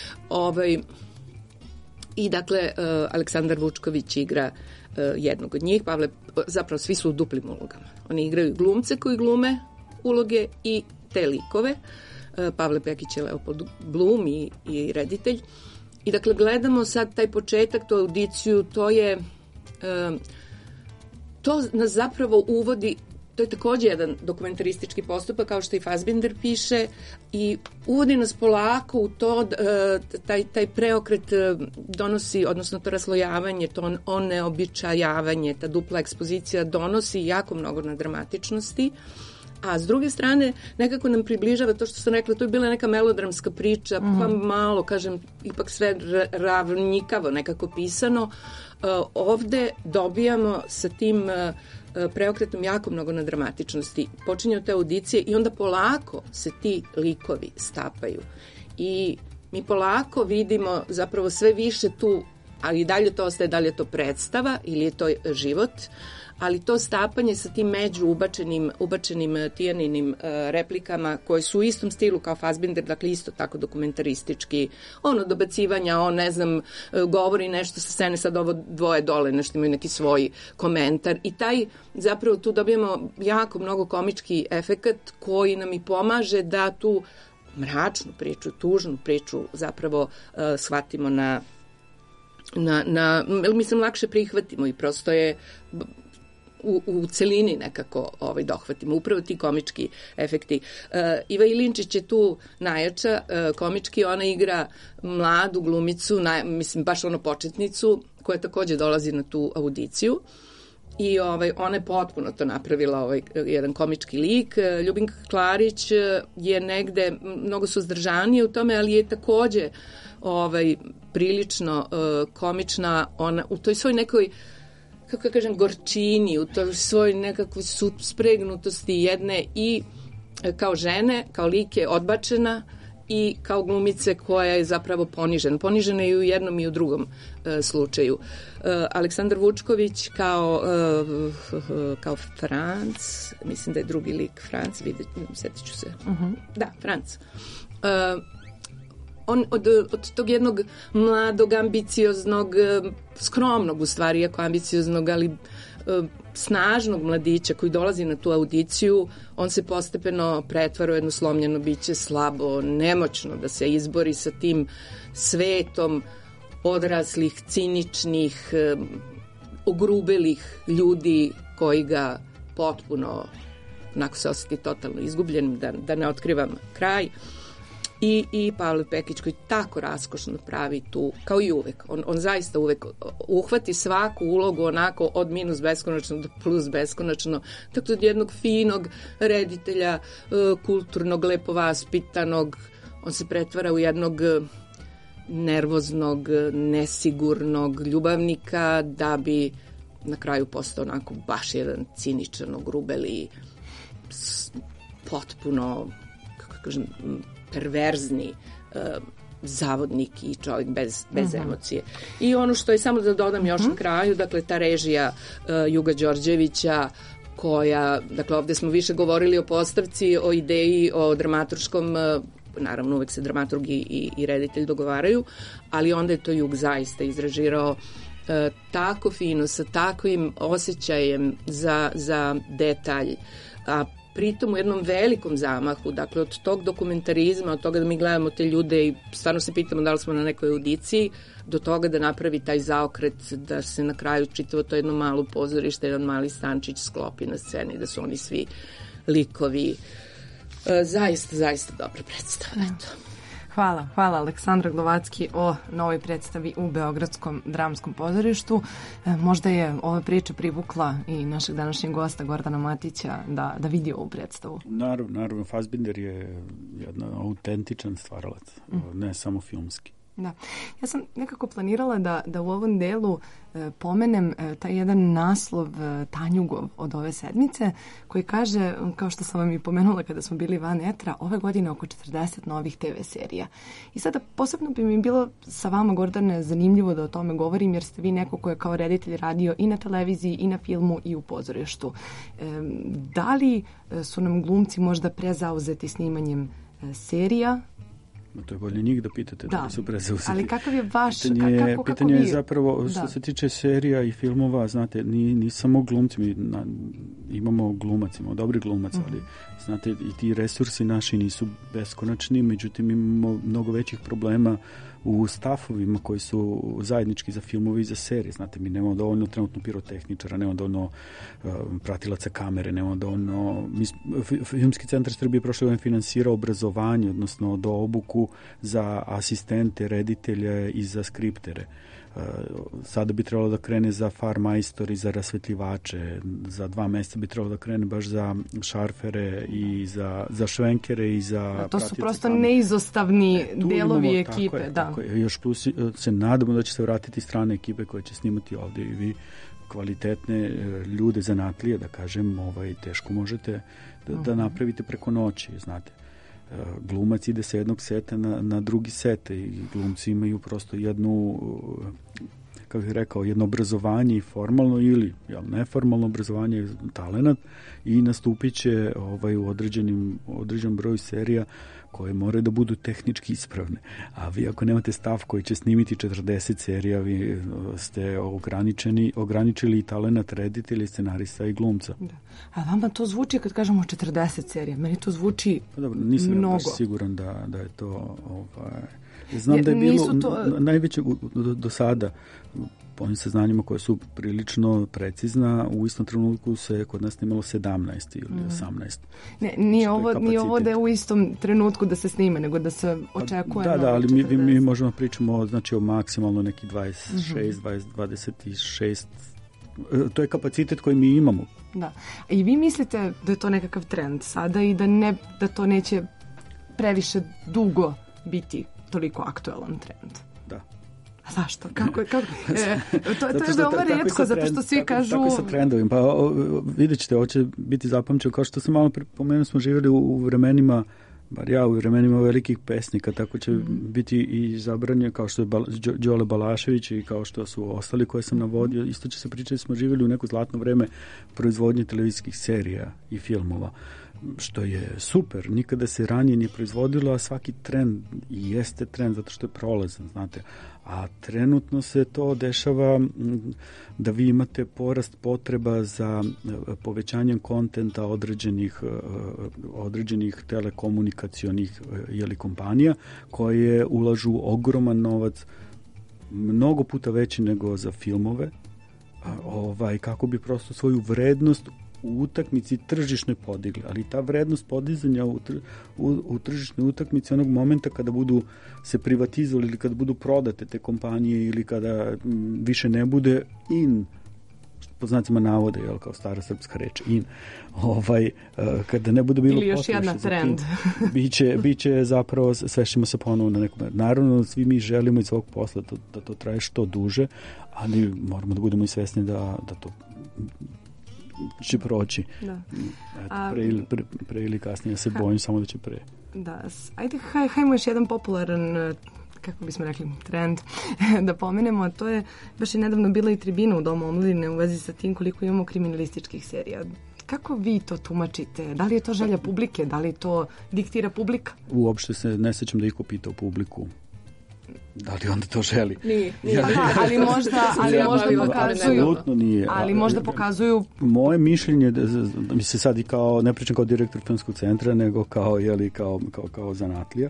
I dakle, Aleksandar Vučković igra jednog od njih. Pavle, zapravo svi su u duplim ulogama. Oni igraju glumce koji glume uloge i te likove. Pavle Pekić je Leopold Blum i reditelj. I dakle, gledamo sad taj početak, tu audiciju, to nas zapravo uvodi, to je takođe jedan dokumentaristički postupak, kao što i Fassbinder piše, i uvodi nas polako u to, taj preokret donosi, odnosno to raslojavanje, to oneobičajavanje, ta dupla ekspozicija donosi jako mnogo na dramatičnosti, a s druge strane nekako nam približava to što sam rekla, to je bila neka melodramska priča, pa malo, kažem, ipak sve ravnikavo nekako pisano. Ovde dobijamo sa tim preokretom jako mnogo na dramatičnosti. Počinju te audicije i onda polako se ti likovi stapaju. I mi polako vidimo zapravo sve više tu, ali dalje to ostaje, da li je to predstava ili je to život, ali to stapanje sa tim među ubačenim Tijaninim replikama koje su u istom stilu kao Fassbinder, dakle isto tako dokumentaristički, dobacivanja, govori nešto sa scene, sad ovo dvoje dole, nešto imaju neki svoj komentar i zapravo tu dobijamo jako mnogo komički efekat koji nam i pomaže da tu mračnu priču, tužnu priču zapravo shvatimo mislim, lakše prihvatimo i prosto je u celini nekako dohvatimo. Upravo ti komički efekti. Iva Ilinčić je tu najjača komički, ona igra mladu glumicu, mislim baš početnicu, koja takođe dolazi na tu audiciju. I ona je potpuno to napravila, jedan komički lik. Ljubinka Klarić je negde mnogo suzdržanije u tome, ali je takođe prilično komična. Ona u toj svoj nekoj, kako kažem, gorčini, u toj svoj nekakvoj spregnutosti jedne i kao žene, kao lik je odbačena i kao glumice koja je zapravo ponižena. Ponižena je i u jednom i u drugom slučaju. Aleksandar Vučković kao Franc, mislim da je drugi lik Franc, sjetit ću se. Da, Franc. On od tog jednog mladog, ambicioznog, skromnog u stvari, iako ambicioznog, ali snažnog mladića koji dolazi na tu audiciju, on se postepeno pretvara u jedno slomljeno biće, slabo, nemoćno da se izbori sa tim svetom odraslih, ciničnih, ogrubelih ljudi koji ga potpuno, onako se osjeti totalno izgubljen, da ne otkrivam kraj. I Pavle Pekić koji tako raskošno pravi tu, kao i uvek. On zaista uvek uhvati svaku ulogu onako od minus beskonačno do plus beskonačno. Tako od jednog finog reditelja, kulturnog, lepo vaspitanog, on se pretvara u jednog nervoznog, nesigurnog ljubavnika da bi na kraju postao onako baš jedan ciničan, ogrubeli, potpuno, kako kažem, perverzni zavodnik i čovjek bez emocije. I ono što je, samo da dodam još na kraju, dakle ta režija Juga Đorđevića koja, dakle ovdje smo više govorili o postavci, o ideji, o dramaturškom, naravno uvek se dramaturg i reditelj dogovaraju, ali onda je to Jug zaista izrežirao tako fino, sa takvim osjećajem za detalj, a pritom u jednom velikom zamahu, dakle od tog dokumentarizma, od toga da mi gledamo te ljude i stvarno se pitamo da li smo na nekoj audiciji, do toga da napravi taj zaokret, da se na kraju čitavo to jedno malo pozorište, jedan mali stančić sklopi na sceni, da su oni svi likovi. Zaista dobra predstava. Eto. Hvala Aleksandra Glovacki o novoj predstavi u Beogradskom dramskom pozorištu. Možda je ova priča privukla i našeg današnjeg gosta Gordana Matića da vidi ovu predstavu. Naravno, Fassbinder je jedan autentičan stvaralac, ne samo filmski. Da. Ja sam nekako planirala da u ovom delu pomenem taj jedan naslov Tanjugov od ove sedmice koji kaže, kao što sam vam i pomenula kada smo bili van etra, ove godine oko 40 novih TV serija. I sada posebno bi mi bilo sa vama, Gordane, zanimljivo da o tome govorim, jer ste vi neko ko je kao reditelj radio i na televiziji i na filmu i u pozorištu. Da li su nam glumci možda prezauzeti snimanjem serija? To je bolje njih da pitate da li su prezauzeti. Ali kakav je vaš... Pitanje je zapravo, što se tiče serija i filmova, znate, ni samo glumci, mi imamo glumac, imamo dobri glumac, ali znate, i ti resursi naši nisu beskonačni, međutim imamo mnogo većih problema u stafovima koji su zajednički za filmove i za serije. Znate, mi nemamo dovoljno trenutno pirotehničara, nemamo dovoljno pratilaca kamere, nemamo dovoljno... Filmski centar Srbije prošle godine finansirao obrazovanje, odnosno do obuku za asistente, reditelje i za skriptere. Sada bi trebalo da krene za farmajstori, za rasvetljivače, za 2 mjeseca bi trebalo da krene baš za šarfere i za švenkere i za... To su prosto neizostavni delovi ekipe. Tako je. Još plus se nadamo da će se vratiti strane ekipe koje će snimati ovdje i vi kvalitetne ljude zanatlije, da kažem, teško možete da napravite preko noći, znate. Glumac ide sa jednog seta na drugi set i glumci imaju prosto jednu, kako bih rekao, jedno obrazovanje i formalno ili neformalno obrazovanje, talenat, i nastupit će u određenom broju serija koje moraju da budu tehnički ispravne. A vi ako nemate stav koji će snimiti 40 serija, vi ste ograničili i talenat reditelja, scenarista i glumca. Da. A vama to zvuči, kad kažemo 40 serija, meni to zvuči nisam mnogo. Nisam siguran da je to... Znam da je bilo najveće do sada, po onim saznanjima koje su prilično precizna, u istom trenutku se kod nas snimalo 17 ili 18. Ne, nije ovo da je u istom trenutku da se snime, nego da se očekuje... Da, ali mi možemo pričamo o maksimalno neki 26, 26. To je kapacitet koji mi imamo. Da. I vi mislite da je to nekakav trend sada i da to neće previše dugo biti toliko aktualan trend? Da. A zašto? Kako? To je veoma retko, zato što svi kažu... Tako sa trendovim. Pa vidjet ćete, ovo će biti zapamćeno. Kao što sam malo pomenuo, smo živjeli u vremenima, bar ja, u vremenima velikih pesnika, tako će biti i zabranje, kao što je Đole Balašević i kao što su ostali koje sam navodio. Isto će se pričati, smo živjeli u neko zlatno vreme proizvodnje televizijskih serija i filmova, što je super. Nikada se ranije nije proizvodilo, a svaki trend jeste trend zato što je prolazan, znate. A trenutno se to dešava da vi imate porast potreba za povećanjem kontenta određenih telekomunikacionih kompanija koje ulažu ogroman novac, mnogo puta veći nego za filmove, kako bi prosto svoju vrednost u utakmici tržišnoj podigli, ali ta vrednost podizanja u tržišnoj utakmici onog momenta kada budu se privatizovali ili kada budu prodate te kompanije ili kada više ne bude pod znacima navode, kao stara srpska reč, kada ne bude bilo ili još jedna trend. Biće zapravo, svešćemo se ponovo na nekom. Naravno, svi mi želimo iz svog posla da to traje što duže, ali moramo da budemo i svesni da to će proći. Da. Pre ili kasnije, ja se bojim samo da će pre. Da, ajde, hajmo još jedan popularan, kako bismo rekli, trend da pomenemo, a to je, baš je nedavno bila i tribina u Domu omladine u vezi sa tim koliko imamo kriminalističkih serija. Kako vi to tumačite? Da li je to želja publike? Da li to diktira publika? Uopšte se ne sećam da iko pita u publiku da li onda to želi. Nije. Ali možda pokazuju. Nije. Ali možda pokazuju. Moje mišljenje, mi se sad i kao, ne pričam kao direktor filmskog centra, nego kao zanatlija.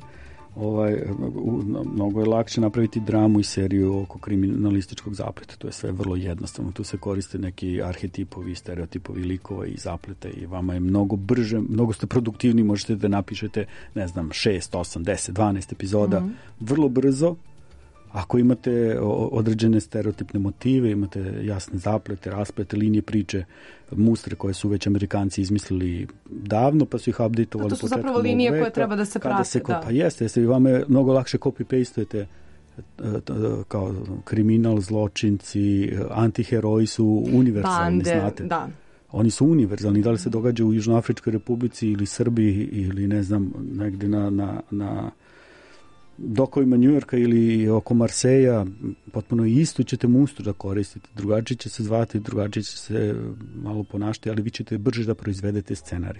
Mnogo je lakše napraviti dramu i seriju oko kriminalističkog zapleta. To je sve vrlo jednostavno. Tu se koriste neki arhetipovi, stereotipovi likova i zapleta i vama je mnogo brže, mnogo ste produktivni, možete da napišete, 6, 8, 10, 12 epizoda vrlo brzo. Ako imate određene stereotipne motive, imate jasne zaplete, rasplete, linije priče, mustre koje su već Amerikanci izmislili davno, pa su ih updateovali. To su zapravo linije koje treba da se prate. Pa jeste, i vama je mnogo lakše copy-pastujete kao kriminal, zločinci, antiheroji su univerzalni, bande, znate. Da. Oni su univerzalni, da li se događa u Južnoafričkoj republici ili Srbiji ili ne znam, negde na dokovima Njujorka ili oko Marseja, potpuno isto ćete mustru da koristite. Drugačije će se zvati, drugačije će se malo ponašati, ali vi ćete brže da proizvedete scenarij.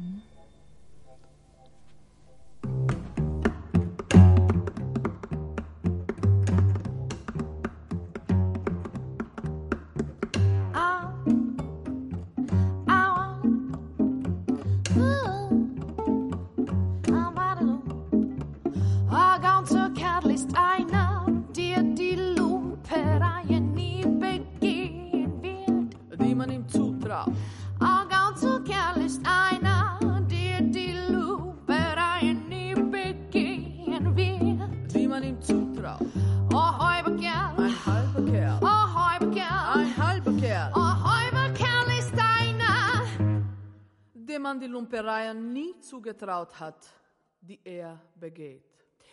Man die Lumpereien nie zugetraut hat, die begeht.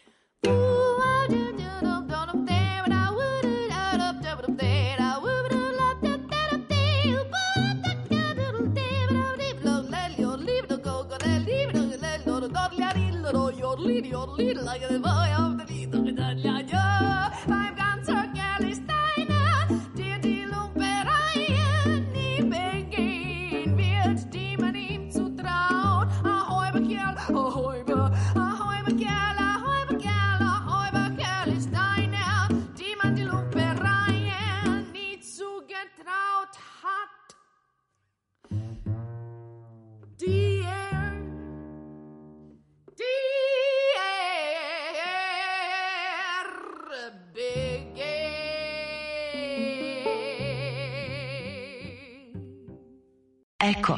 Eko.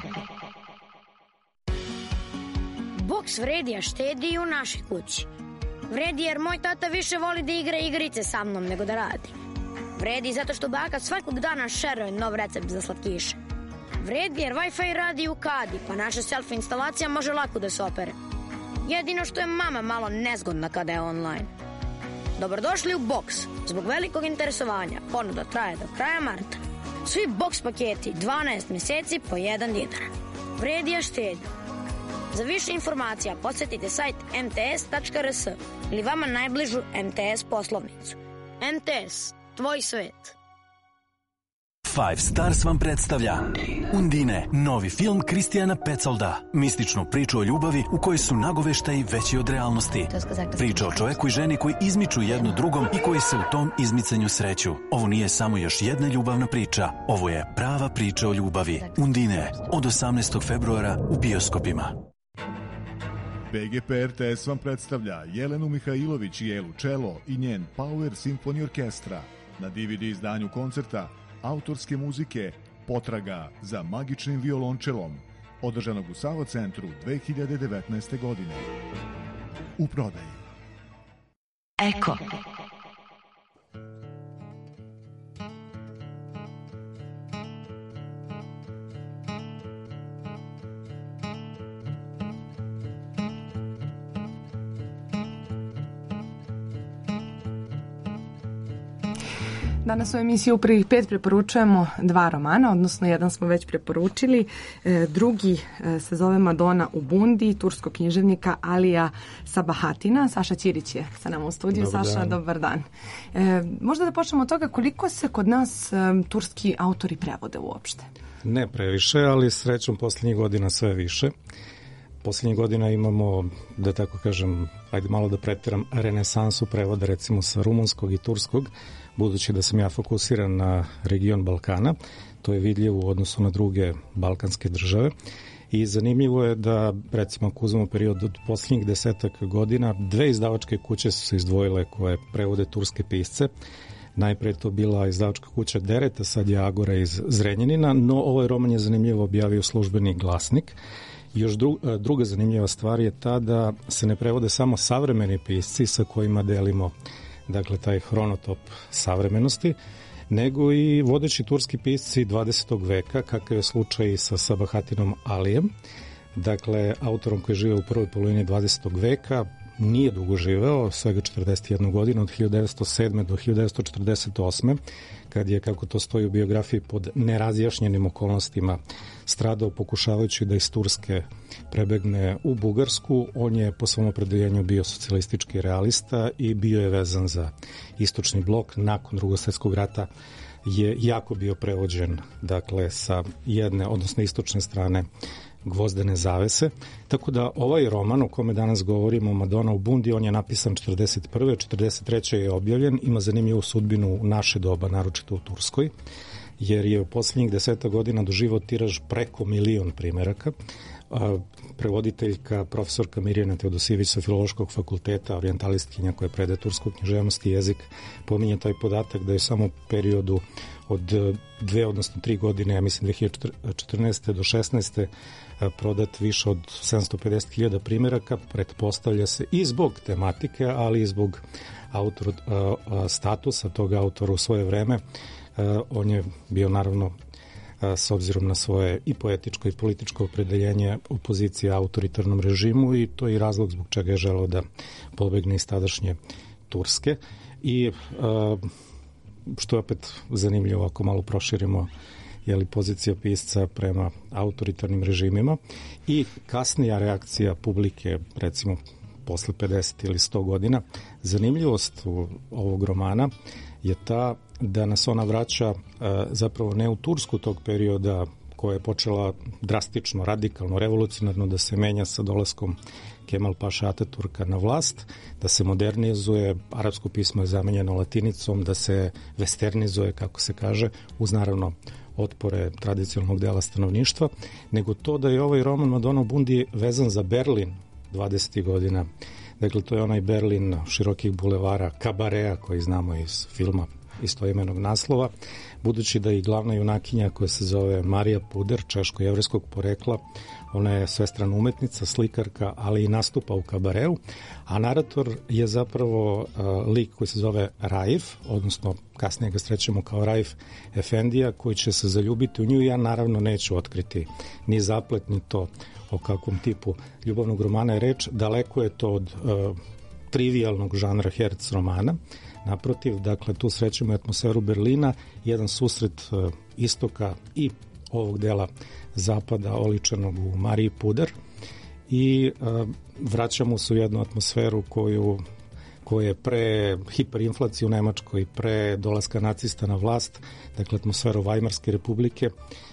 Boks vredi, a štedi i u našoj kući. Vredi jer moj tata više voli da igra igrice sa mnom nego da radi. Vredi zato što baka svakog dana šeruje nov recept za slatkiše. Vredi jer Wi-Fi radi u kadi, pa naša selfie instalacija može lako da se opere. Jedino što je mama malo nezgodna kada je online. Dobrodošli u Boks. Zbog velikog interesovanja ponuda traje do kraja marta. Svi Boks paketi 12 mjeseci po 1 dinar. Vredi, a štedi. Za više informacija posjetite sajt mts.rs ili vama najbližu MTS poslovnicu. MTS, tvoj svet. Five Stars vam predstavlja Undine, novi film Kristijana Petsolda. Mističnu priču o ljubavi u kojoj su nagoveštaji veći od realnosti. Priča o čoveku i ženi koji izmiču jedno drugom i koji se u tom izmicanju sreću. Ovo nije samo još jedna ljubavna priča. Ovo je prava priča o ljubavi. Undine, od 18. februara u bioskopima. BGP RTS vam predstavlja Jelenu Mihajlović i Elu Čelo i njen Power Symphony Orkestra. Na DVD izdanju koncerta autorske muzike Potraga za magičnim violončelom, održanog u Savo centru 2019. godine. U prodaji. Eko. Danas u emisiji u prvih 5 preporučujemo 2 romana, odnosno jedan smo već preporučili. Drugi se zove Madona u bundi, turskog književnika Alija Sabahatina. Saša Ćirić je sa nama u studiju. Dobar Saša, dan. dobar dan. Možda da počnemo od toga koliko se kod nas turski autori prevode uopšte? Ne previše, ali srećom posljednjih godina sve više. Posljednjih godina imamo, da tako kažem, ajde malo da pretiram, renesansu prevoda recimo sa rumunskog i turskog, budući da sam ja fokusiran na region Balkana. To je vidljivo u odnosu na druge balkanske države. I zanimljivo je da, recimo, ako uzmemo period od posljednjih 10 godina, 2 izdavačke kuće su se izdvojile koje prevode turske pisce. Najpre to bila izdavačka kuća Dereta, sad je Agora iz Zrenjanina, no ovaj roman je zanimljivo objavio Službeni glasnik. Još druga zanimljiva stvar je ta da se ne prevode samo savremeni pisci sa kojima delimo, dakle, taj hronotop savremenosti, nego i vodeći turski pisci 20. veka, kakav je slučaj sa Sabahatinom Alijem, dakle, autorom koji žive u prvoj polovini 20. veka, nije dugo živeo, svega 41 godinu, od 1907. do 1948. kad je, kako to stoji u biografiji, pod nerazjašnjenim okolnostima stradao pokušavajući da iz Turske prebegne u Bugarsku. On je po svom opredeljenju bio socijalistički realista i bio je vezan za istočni blok. Nakon Drugog svjetskog rata je jako bio prevođen, dakle, sa jedne, odnosno istočne strane Gvozdene zavese. Tako da ovaj roman o kome danas govorimo, Madonna u bundi, on je napisan 41. 43. je objavljen, ima zanimljivu sudbinu u naše doba, naročito u Turskoj, jer je u posljednjih 10 godina doživao tiraž preko 1.000.000 primeraka. Prevoditeljka, profesorka Mirjana Teodosijević sa Filološkog fakulteta, orijentalistkinja koja predaje tursku književnost i jezik, pominje taj podatak da je samo u periodu od 2, odnosno 3 godine, ja mislim 2014. do 16. prodat više od 750.000 primeraka. Pretpostavlja se i zbog tematike, ali i zbog statusa tog autora u svoje vreme. On je bio naravno, s obzirom na svoje i poetičko i političko opredeljenje, u poziciji autoritarnom režimu, i to je i razlog zbog čega je želeo da pobegne iz tadašnje Turske. I što je opet zanimljivo ako malo proširimo pozicija pisca prema autoritarnim režimima i kasnija reakcija publike, recimo posle 50 ili 100 godina. Zanimljivost ovog romana je ta da nas ona vraća zapravo ne u Tursku tog perioda koja je počela drastično, radikalno, revolucionarno da se menja sa dolaskom Kemal Paša Ataturka na vlast, da se modernizuje, arapsko pismo je zamenjeno latinicom, da se westernizuje, kako se kaže, uz naravno otpore tradicionalnog dela stanovništva, nego to da je ovaj roman Madonna u bundi vezan za Berlin 20. godina. Dakle, to je onaj Berlin širokih bulevara, kabarea koji znamo iz filma istoimenog naslova, budući da i glavna junakinja koja se zove Marija Puder, češko-jevrejskog porekla, ona je svestrana umetnica, slikarka, ali i nastupa u kabareu, a narator je zapravo lik koji se zove Raif, odnosno kasnije ga srećemo kao Raif Efendija, koji će se zaljubiti u nju. Ja naravno neću otkriti ni zaplet, ni to o kakvom tipu ljubavnog romana je reč. Daleko je to od trivialnog žanra herc romana. Naprotiv, dakle, tu srećemo atmosferu Berlina, jedan susret istoka i ovog dela zapada oličenog u Mariji Puder, i vraćamo se u jednu atmosferu koja je pre hiperinflacije u Nemačkoj, pre dolaska nacista na vlast, dakle atmosferu Vajmarske republike,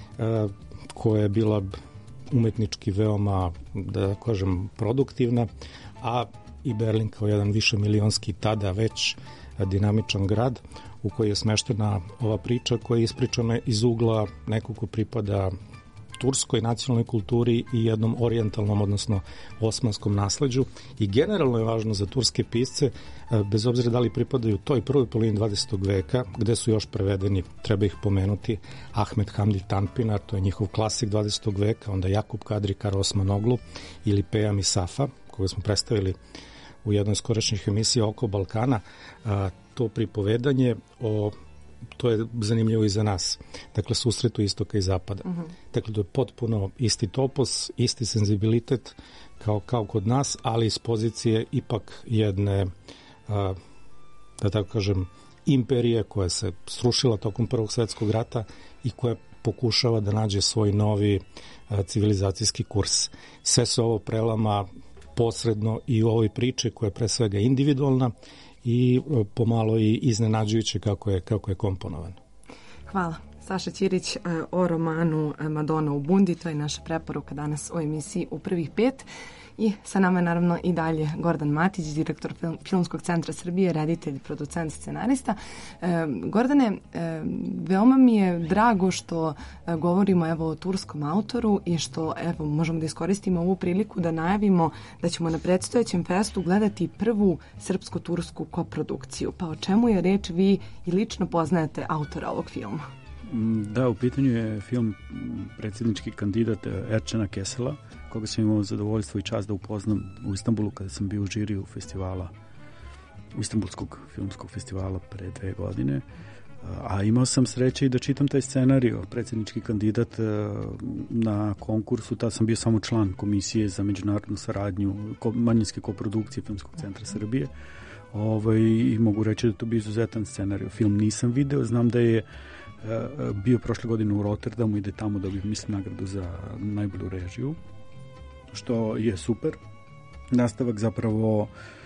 koja je bila umetnički veoma, da kažem, produktivna, a i Berlin kao jedan višemilionski, tada već dinamičan grad u koji je smeštena ova priča koja je ispričana iz ugla nekog ko pripada turskoj nacionalnoj kulturi i jednom orijentalnom, odnosno osmanskom nasleđu. I generalno je važno za turske pisce, bez obzira da li pripadaju toj prvoj polovini 20. veka, gde su još prevedeni, treba ih pomenuti, Ahmed Hamdi Tanpınar, to je njihov klasik 20. veka, onda Jakub Kadri Kara Osmanoglu ili Pejam Safa, koga smo predstavili u jednoj skorašnjih emisija Oko Balkana. To pripovedanje to je zanimljivo i za nas. Dakle, susretu istoka i zapada. Dakle, to je potpuno isti topos, isti senzibilitet kao kod nas, ali iz pozicije ipak jedne, da tako kažem, imperije koja se srušila tokom Prvog svjetskog rata i koja pokušava da nađe svoj novi civilizacijski kurs. Sve se ovo prelama posredno i u ovoj priči koja je pre svega individualna i pomalo i iznenađujuće kako je komponovan. Hvala. Saša Ćirić o romanu Madonna u bundi, to je naša preporuka danas o emisiji U prvih 5. I sa nama je naravno i dalje Gordan Matić, direktor Filmskog centra Srbije, reditelj, producent, scenarista. Gordane, veoma mi je drago što govorimo o turskom autoru i što možemo da iskoristimo ovu priliku da najavimo da ćemo na predstojećem festu gledati prvu srpsko-tursku koprodukciju. Pa o čemu je reč, vi i lično poznajete autora ovog filma? Da, u pitanju je film predsjednički kandidat Erčena Kesela, koga sam imao zadovoljstvo i čast da upoznam u Istanbulu kada sam bio u žiriju festivala, u Istanbulskog filmskog festivala pre 2 godine. A imao sam sreće i da čitam taj scenario, predsjednički kandidat na konkursu, tad sam bio samo član komisije za međunarodnu saradnju, manjinske koprodukcije Filmskog centra Srbije. I mogu reći da to bio izuzetan scenario. Film nisam video, znam da je bio prošle godine u Rotterdamu i da je tamo dobio, mislim, nagradu za najbolju režiju, što je super. Nastavak zapravo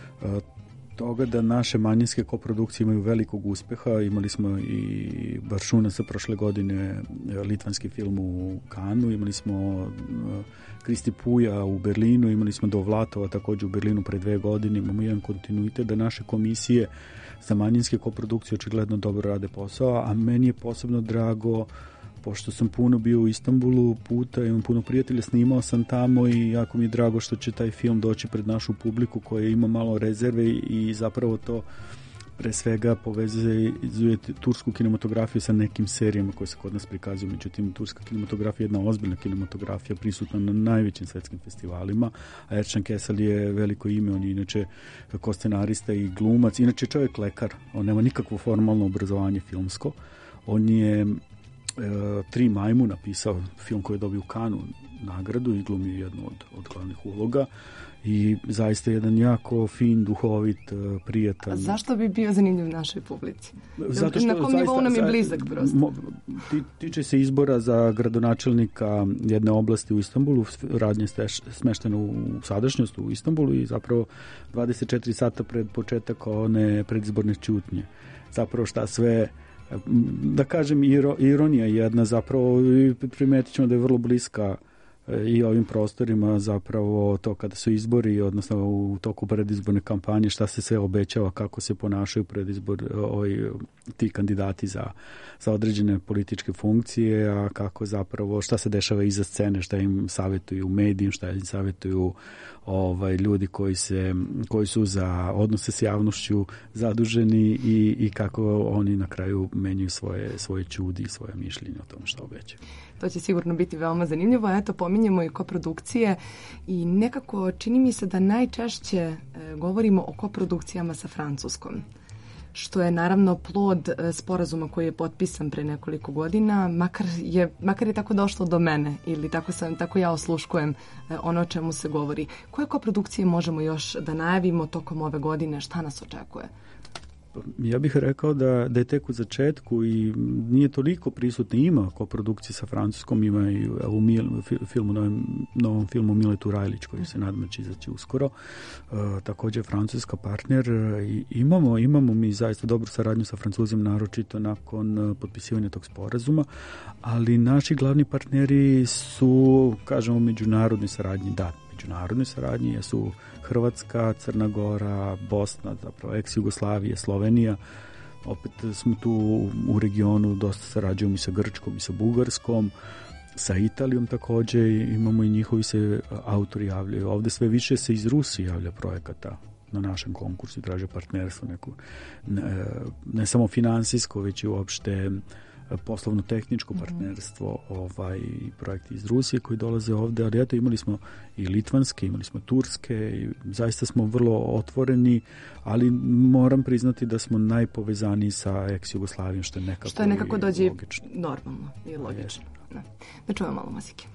toga da naše manjinske koprodukcije imaju velikog uspeha. Imali smo i Baršuna sa prošle godine, litvanski film u Kanu, imali smo Kristi Puja u Berlinu, imali smo Dovlatova također u Berlinu pre 2 godine. Imamo jedan kontinuitet da naše komisije za manjinske koprodukcije očigledno dobro rade posao, a meni je posebno drago pošto sam puno bio u Istanbulu puta, imam puno prijatelja, snimao sam tamo i jako mi je drago što će taj film doći pred našu publiku koja ima malo rezerve i zapravo to pre svega povezuje tursku kinematografiju sa nekim serijama koje se kod nas prikazuju. Međutim, turska kinematografija je jedna ozbiljna kinematografija prisutna na najvećim svetskim festivalima, a Ercan Kesal je veliko ime, on je inače kao scenarista i glumac, inače čovjek lekar, on nema nikakvo formalno obrazovanje filmsko, on je Tri majmu napisao, film koji je dobio u Kanu nagradu i glumio jednu od glavnih uloga i zaista jedan jako fin, duhovit, prijatan. A zašto bi bio zanimljiv našoj publici? Zato što na kom nivou nam je blizak prosto? Tiče se izbora za gradonačelnika jedne oblasti u Istanbulu, radnje smešteno u sadašnjost u Istanbulu i zapravo 24 sata pred početak one predizborne ćutnje. Zapravo šta sve, da kažem, ironija jedna zapravo, primetit ćemo da je vrlo bliska i ovim prostorima zapravo to kada su izbori, odnosno u toku predizborne kampanje, šta se sve obećava, kako se ponašaju ti kandidati za određene političke funkcije, a kako zapravo, šta se dešava iza scene, šta im savjetuju medijim, šta im savjetuju ljudi koji su za odnose s javnošću zaduženi i kako oni na kraju menjaju svoje čudi i svoje mišljenje o tome što obećaju. To će sigurno biti veoma zanimljivo. Eto, pominjemo i koprodukcije i nekako čini mi se da najčešće govorimo o koprodukcijama sa Francuskom, što je naravno plod sporazuma koji je potpisan pre nekoliko godina, makar je tako došlo do mene ili tako ja osluškujem ono o čemu se govori. Koje koprodukcije možemo još da najavimo tokom ove godine? Šta nas očekuje? Ja bih rekao da je tek u začetku i nije toliko prisutno. Ima koprodukcije sa Francuskom, ima i u novom filmu Mile Turajlić koji se nadam će izaći uskoro. Također francuska partner. Imamo mi zaista dobru saradnju sa Francuzima, naročito nakon potpisivanja tog sporazuma, ali naši glavni partneri su, kažemo, međunarodne saradnje su Hrvatska, Crna Gora, Bosna, zapravo ex-Jugoslavije, Slovenija. Opet smo tu u regionu, dosta sarađujemo i sa Grčkom i sa Bugarskom, sa Italijom također, imamo i njihovi se autori javljaju. Ovdje sve više se iz Rusije javlja projekata na našem konkursu i traže partnerstvo, ne samo finansijsko, već i uopšte poslovno-tehničko partnerstvo, projekti iz Rusije koji dolaze ovdje, ali eto imali smo i litvanske, imali smo turske i zaista smo vrlo otvoreni, ali moram priznati da smo najpovezaniji sa ex-Jugoslavijom, što je nekako dođe logično. Normalno i logično. Da čujemo malo muzike.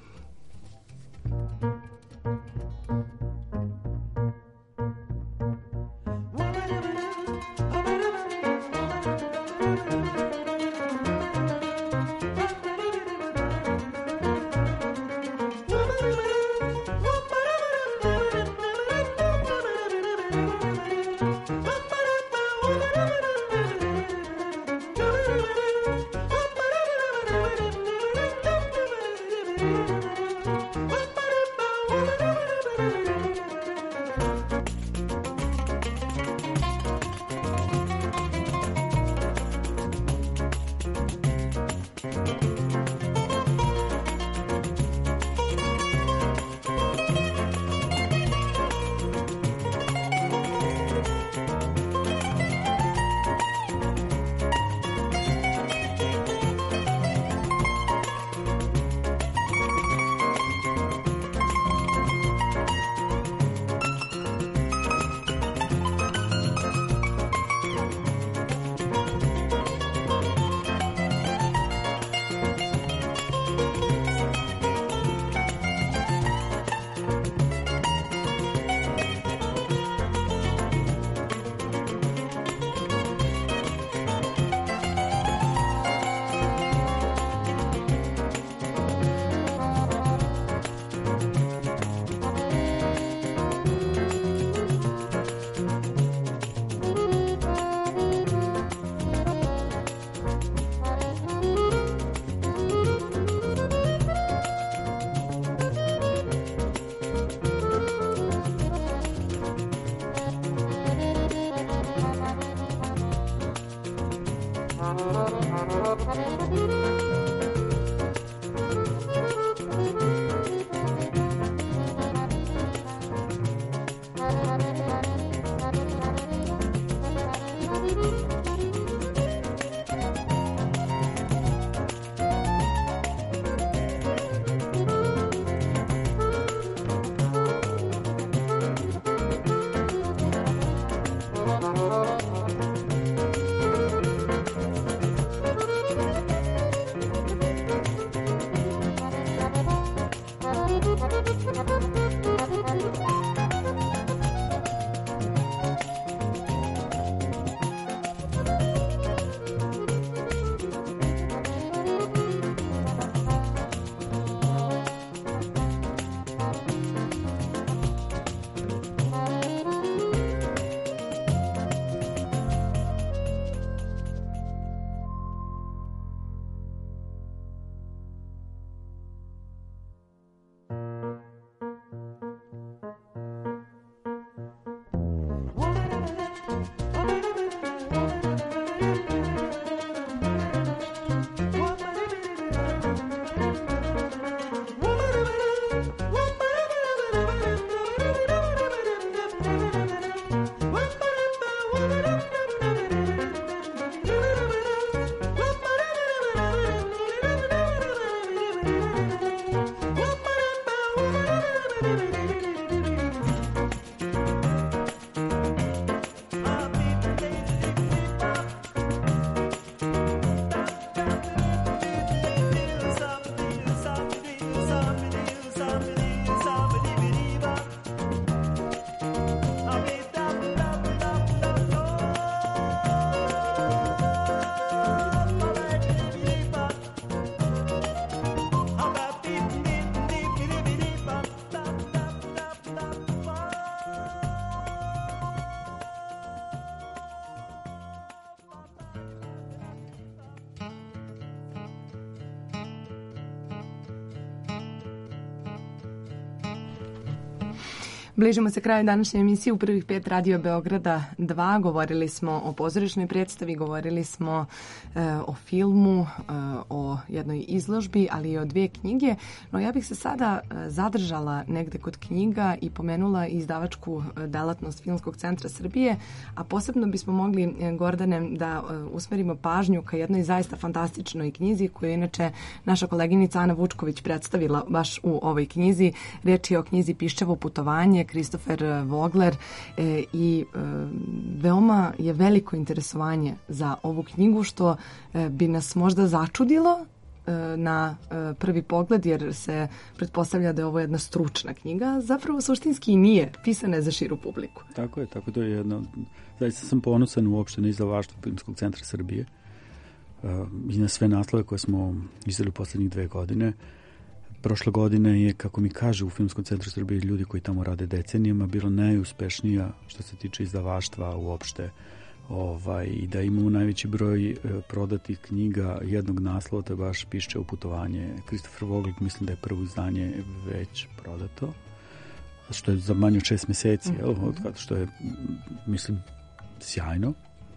Bližimo se kraju današnje emisije u prvih 5 Radio Beograda 2. Govorili smo o pozorišnoj predstavi, govorili smo o filmu, o jednoj izložbi, ali i o 2 knjige. No ja bih se sada zadržala negde kod knjiga i pomenula izdavačku delatnost Filmskog centra Srbije, a posebno bismo mogli, Gordane, da usmerimo pažnju ka jednoj zaista fantastičnoj knjizi koju je inače naša koleginica Ana Vučković predstavila baš u ovoj knjizi. Reč je o knjizi Piščevo putovanje, Christopher Vogler, i veoma je veliko interesovanje za ovu knjigu, što bi nas možda začudilo na prvi pogled, jer se pretpostavlja da je ovo jedna stručna knjiga. Zapravo suštinski i nije, pisana je za širu publiku. Tako je, to je jedno. Zaista sam ponosan uopšte na izdavaštvo Filmskog centra Srbije i na sve naslove koje smo izdali u poslednjih 2 godine. Prošle godine je, kako mi kaže u Filmskom centru Srbije, ljudi koji tamo rade decenijama, bilo najuspešnija što se tiče izdavaštva uopšte. I da imamo najveći broj prodatih knjiga jednog naslova, to je baš Piščevo putovanje. Christopher Vogler, mislim da je prvo izdanje već prodato, što je za manje od 6 meseci, što je, mislim, sjajno.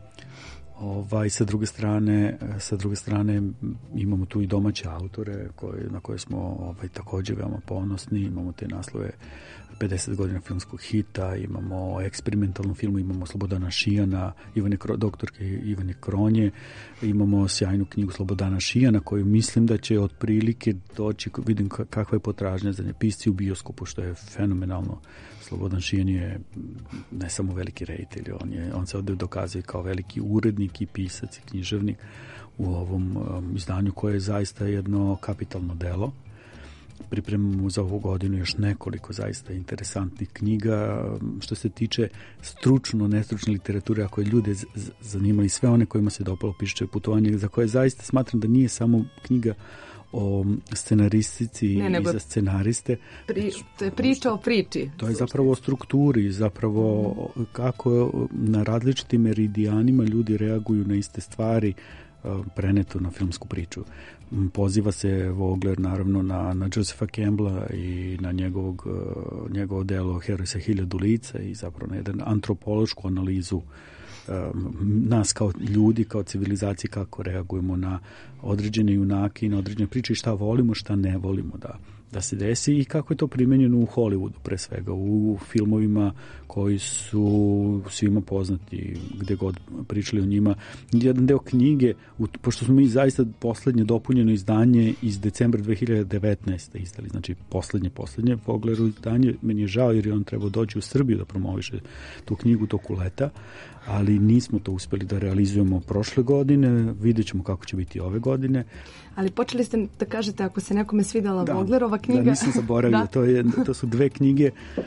Sa druge strane imamo tu i domaće autore na koje smo takođe veoma ponosni. Imamo te naslove 50 godina filmskog hita, imamo eksperimentalnu filmu, imamo Slobodana Šijana, doktorke Ivane Kronje, imamo sjajnu knjigu Slobodana Šijana koju mislim da će otprilike doći, vidim kakva je potražnja za nje, Pisci u bioskopu, što je fenomenalno. Slobodan Šijan je ne samo veliki reditelj, on se ovde dokazuje kao veliki urednik i pisac i književnik u ovom izdanju koje je zaista jedno kapitalno delo. Pripremamo za ovu godinu još nekoliko zaista interesantnih knjiga. Što se tiče stručno-nestručne literature, ako je ljude zanimali, sve one kojima se dopalo Piščevo putovanje, za koje zaista smatram da nije samo knjiga o scenaristici i za scenariste. To je priča o priči. To je zapravo o strukturi, zapravo kako na različitim meridijanima ljudi reaguju na iste stvari preneto na filmsku priču. Poziva se Vogler naravno na Josepha Campbella i na njegovo delo Heroj sa 1000 lica i zapravo na jedan antropološku analizu nas kao ljudi, kao civilizacije, kako reagujemo na određene junake i na određene priče i šta volimo, šta ne volimo da se desi i kako je to primenjeno u Hollywoodu pre svega, u filmovima koji su svima poznati, gde god pričali o njima. Jedan deo knjige, pošto smo mi zaista poslednje dopunjeno izdanje iz decembra 2019. izdali, znači poslednje Voglerovo izdanje, meni je žao jer je on trebao doći u Srbiju da promoviše tu knjigu toku leta, ali nismo to uspeli da realizujemo prošle godine, vidjet ćemo kako će biti ove godine. Ali počeli ste da kažete ako se nekome svidela Voglerova knjiga. Da, nisam zaboravio. To su dve knjige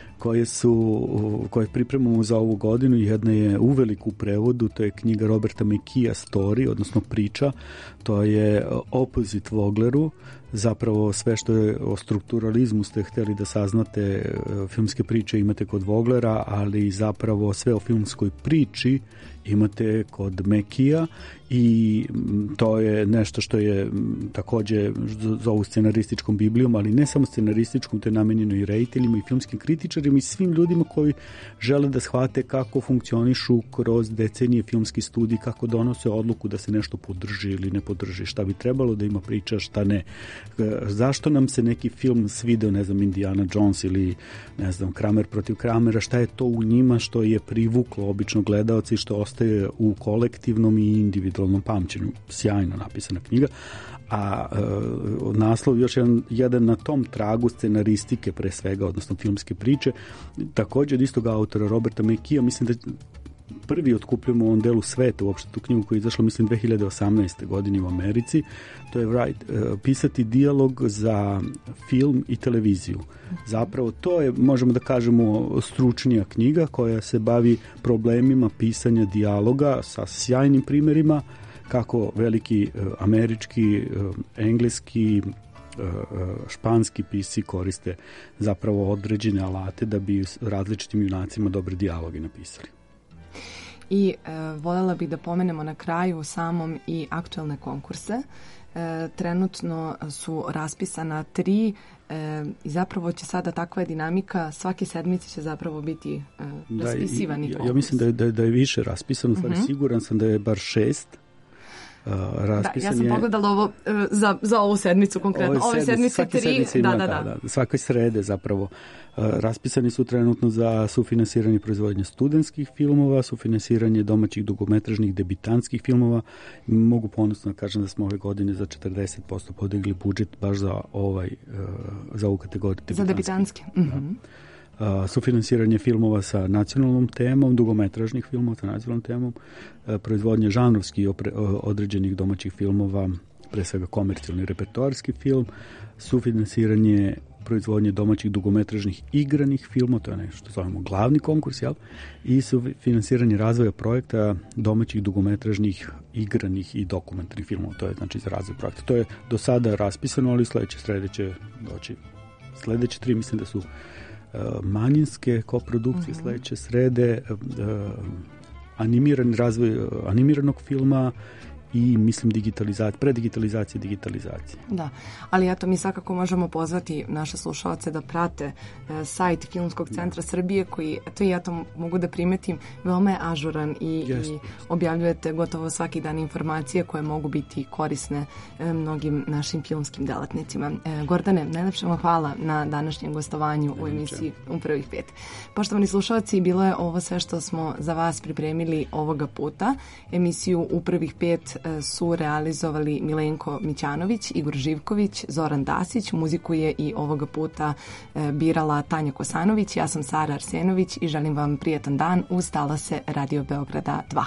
koje pripremamo za ovu godinu. Jedna je uveliko u prevodu, to je knjiga Roberta McKee'a Story, odnosno priča. To je opposite Vogleru. Zapravo sve što je o strukturalizmu ste hteli da saznate, filmske priče imate kod Voglera, ali zapravo sve o filmskoj priči imate kod McKee'a i to je nešto što je takođe zovu scenarističkom biblijom, ali ne samo scenarističkom, to je namenjeno i rediteljima i filmskim kritičarima i svim ljudima koji žele da shvate kako funkcionišu kroz decenije filmski studij, kako donose odluku da se nešto podrži ili ne podrži, šta bi trebalo da ima priča, šta ne. Zašto nam se neki film svideo, ne znam, Indiana Jones ili ne znam, Kramer protiv Kramera, šta je to u njima što je privuklo obično gledaoca i što ostaje u kolektivnom i individualnom pamćenju. Sjajno napisana knjiga. A naslov još jedan na tom tragu scenaristike pre svega, odnosno filmske priče, također od istog autora Roberta McKee'a, mislim da prvi otkupljujemo u ovom delu sveta uopšte tu knjigu koja je izašla, mislim, 2018. godine u Americi. To je pisati dijalog za film i televiziju. Zapravo to je, možemo da kažemo, stručnija knjiga koja se bavi problemima pisanja dijaloga sa sjajnim primjerima kako veliki američki, engleski, španski pisci koriste zapravo određene alate da bi različitim junacima dobre dijaloge napisali. I voljela bih da pomenemo na kraju samom i aktuelne konkurse. Trenutno su raspisana 3 i zapravo će sada takva je dinamika, svake sedmice će zapravo biti raspisivani konkurs. Ja mislim da je više raspisano, siguran sam da je bar 6. Ja sam pogledala ovo za ovu sedmicu konkretno. Ove sedmice 3. Da. Svake srede zapravo. Raspisani su trenutno za sufinansiranje proizvodnje studentskih filmova, sufinansiranje domaćih dugometražnih debitanskih filmova. Mogu ponosno da kažem da smo ove godine za 40% podigli budžet baš za ovu kategoriju. Za debitanske. Sufinansiranje filmova sa nacionalnom temom, dugometražnih filmova sa nacionalnom temom, proizvodnje žanrovski određenih domaćih filmova, pre svega komercijalni repertoarski film, sufinansiranje proizvodnje domaćih dugometražnih igranih filmova, to je nešto što zovemo glavni konkurs, i sufinansiranje razvoja projekta domaćih dugometražnih igranih i dokumentarnih filmova, to je znači za razvoj projekta. To je do sada raspisano, ali sledeće srede će doći. Sledeće 3 mislim da su manjinske koprodukcije, sledeće srede, animirani razvoj animiranog filma i mislim predigitalizacija. Da, ali eto mi svakako možemo pozvati naše slušalce da prate sajt Filmskog centra Srbije koji, eto i ja to mogu da primetim, veoma je ažuran i objavljujete gotovo svaki dan informacije koje mogu biti korisne mnogim našim filmskim delatnicima. Gordane, najlepše vam hvala na današnjem gostovanju u emisiji U prvih 5. Poštovani slušalci, bilo je ovo sve što smo za vas pripremili ovoga puta. Emisiju U prvih 5 su realizovali Milenko Mićanović, Igor Živković, Zoran Dasić. Muziku je i ovoga puta birala Tanja Kosanović. Ja sam Sara Arsenović i želim vam prijetan dan uz talase Radio Beograda 2.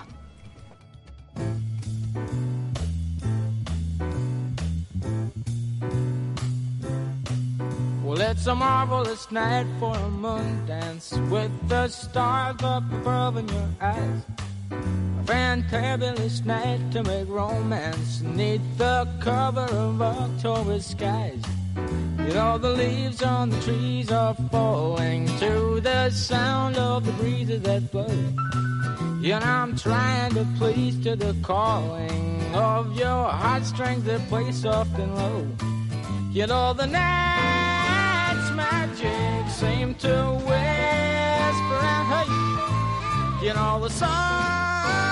Well, it's a marvelous night for a moon dance with the stars up above in your eyes. A fantabulous night to make romance neath the cover of October skies. You know the leaves on the trees are falling to the sound of the breezes that blow. And I'm trying to please to the calling of your heartstrings that play soft and low. You know the night's magic seemed to whisper and hey. You know the sun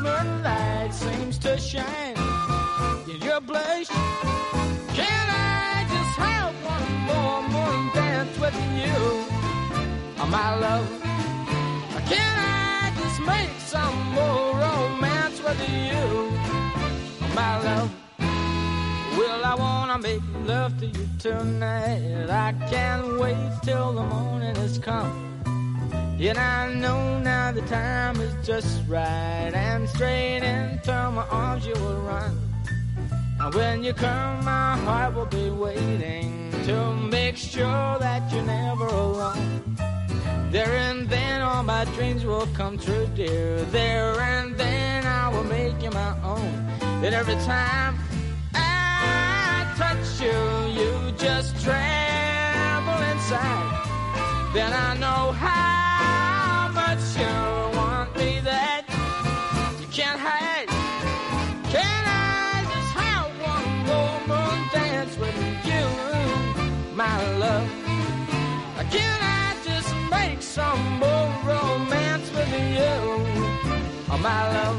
moonlight seems to shine in your blush. Can I just have one more moon dance with you, my love? Can I just make some more romance with you, my love? Well, I wanna make love to you tonight. I can't wait till the morning has come. And I know now the time is just right, and straight into my arms you will run. And when you come, my heart will be waiting to make sure that you're never alone. There and then all my dreams will come true, dear. There and then I will make you my own. And every time I touch you, you just tremble inside. Then I know how much you want me that you can't hide. Can I just have one more moon dance with you, my love? Can I just make some more romance with you, my love?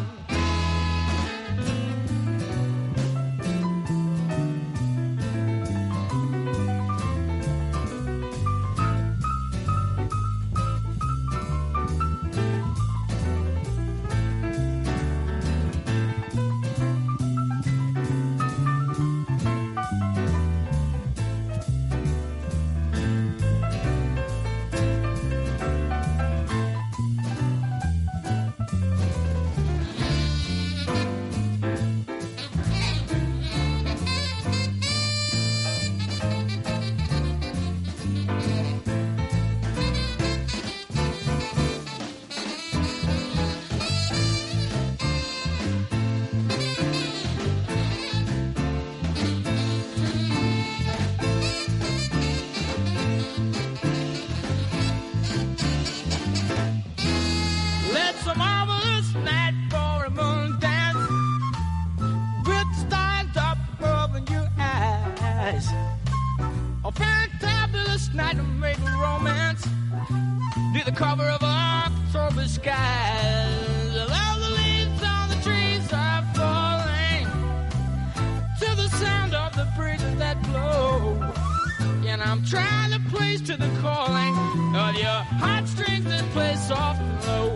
Cover of October skies, all the leaves on the trees are falling to the sound of the breezes that blow. And I'm trying to place to the calling of your heartstrings that play soft and low.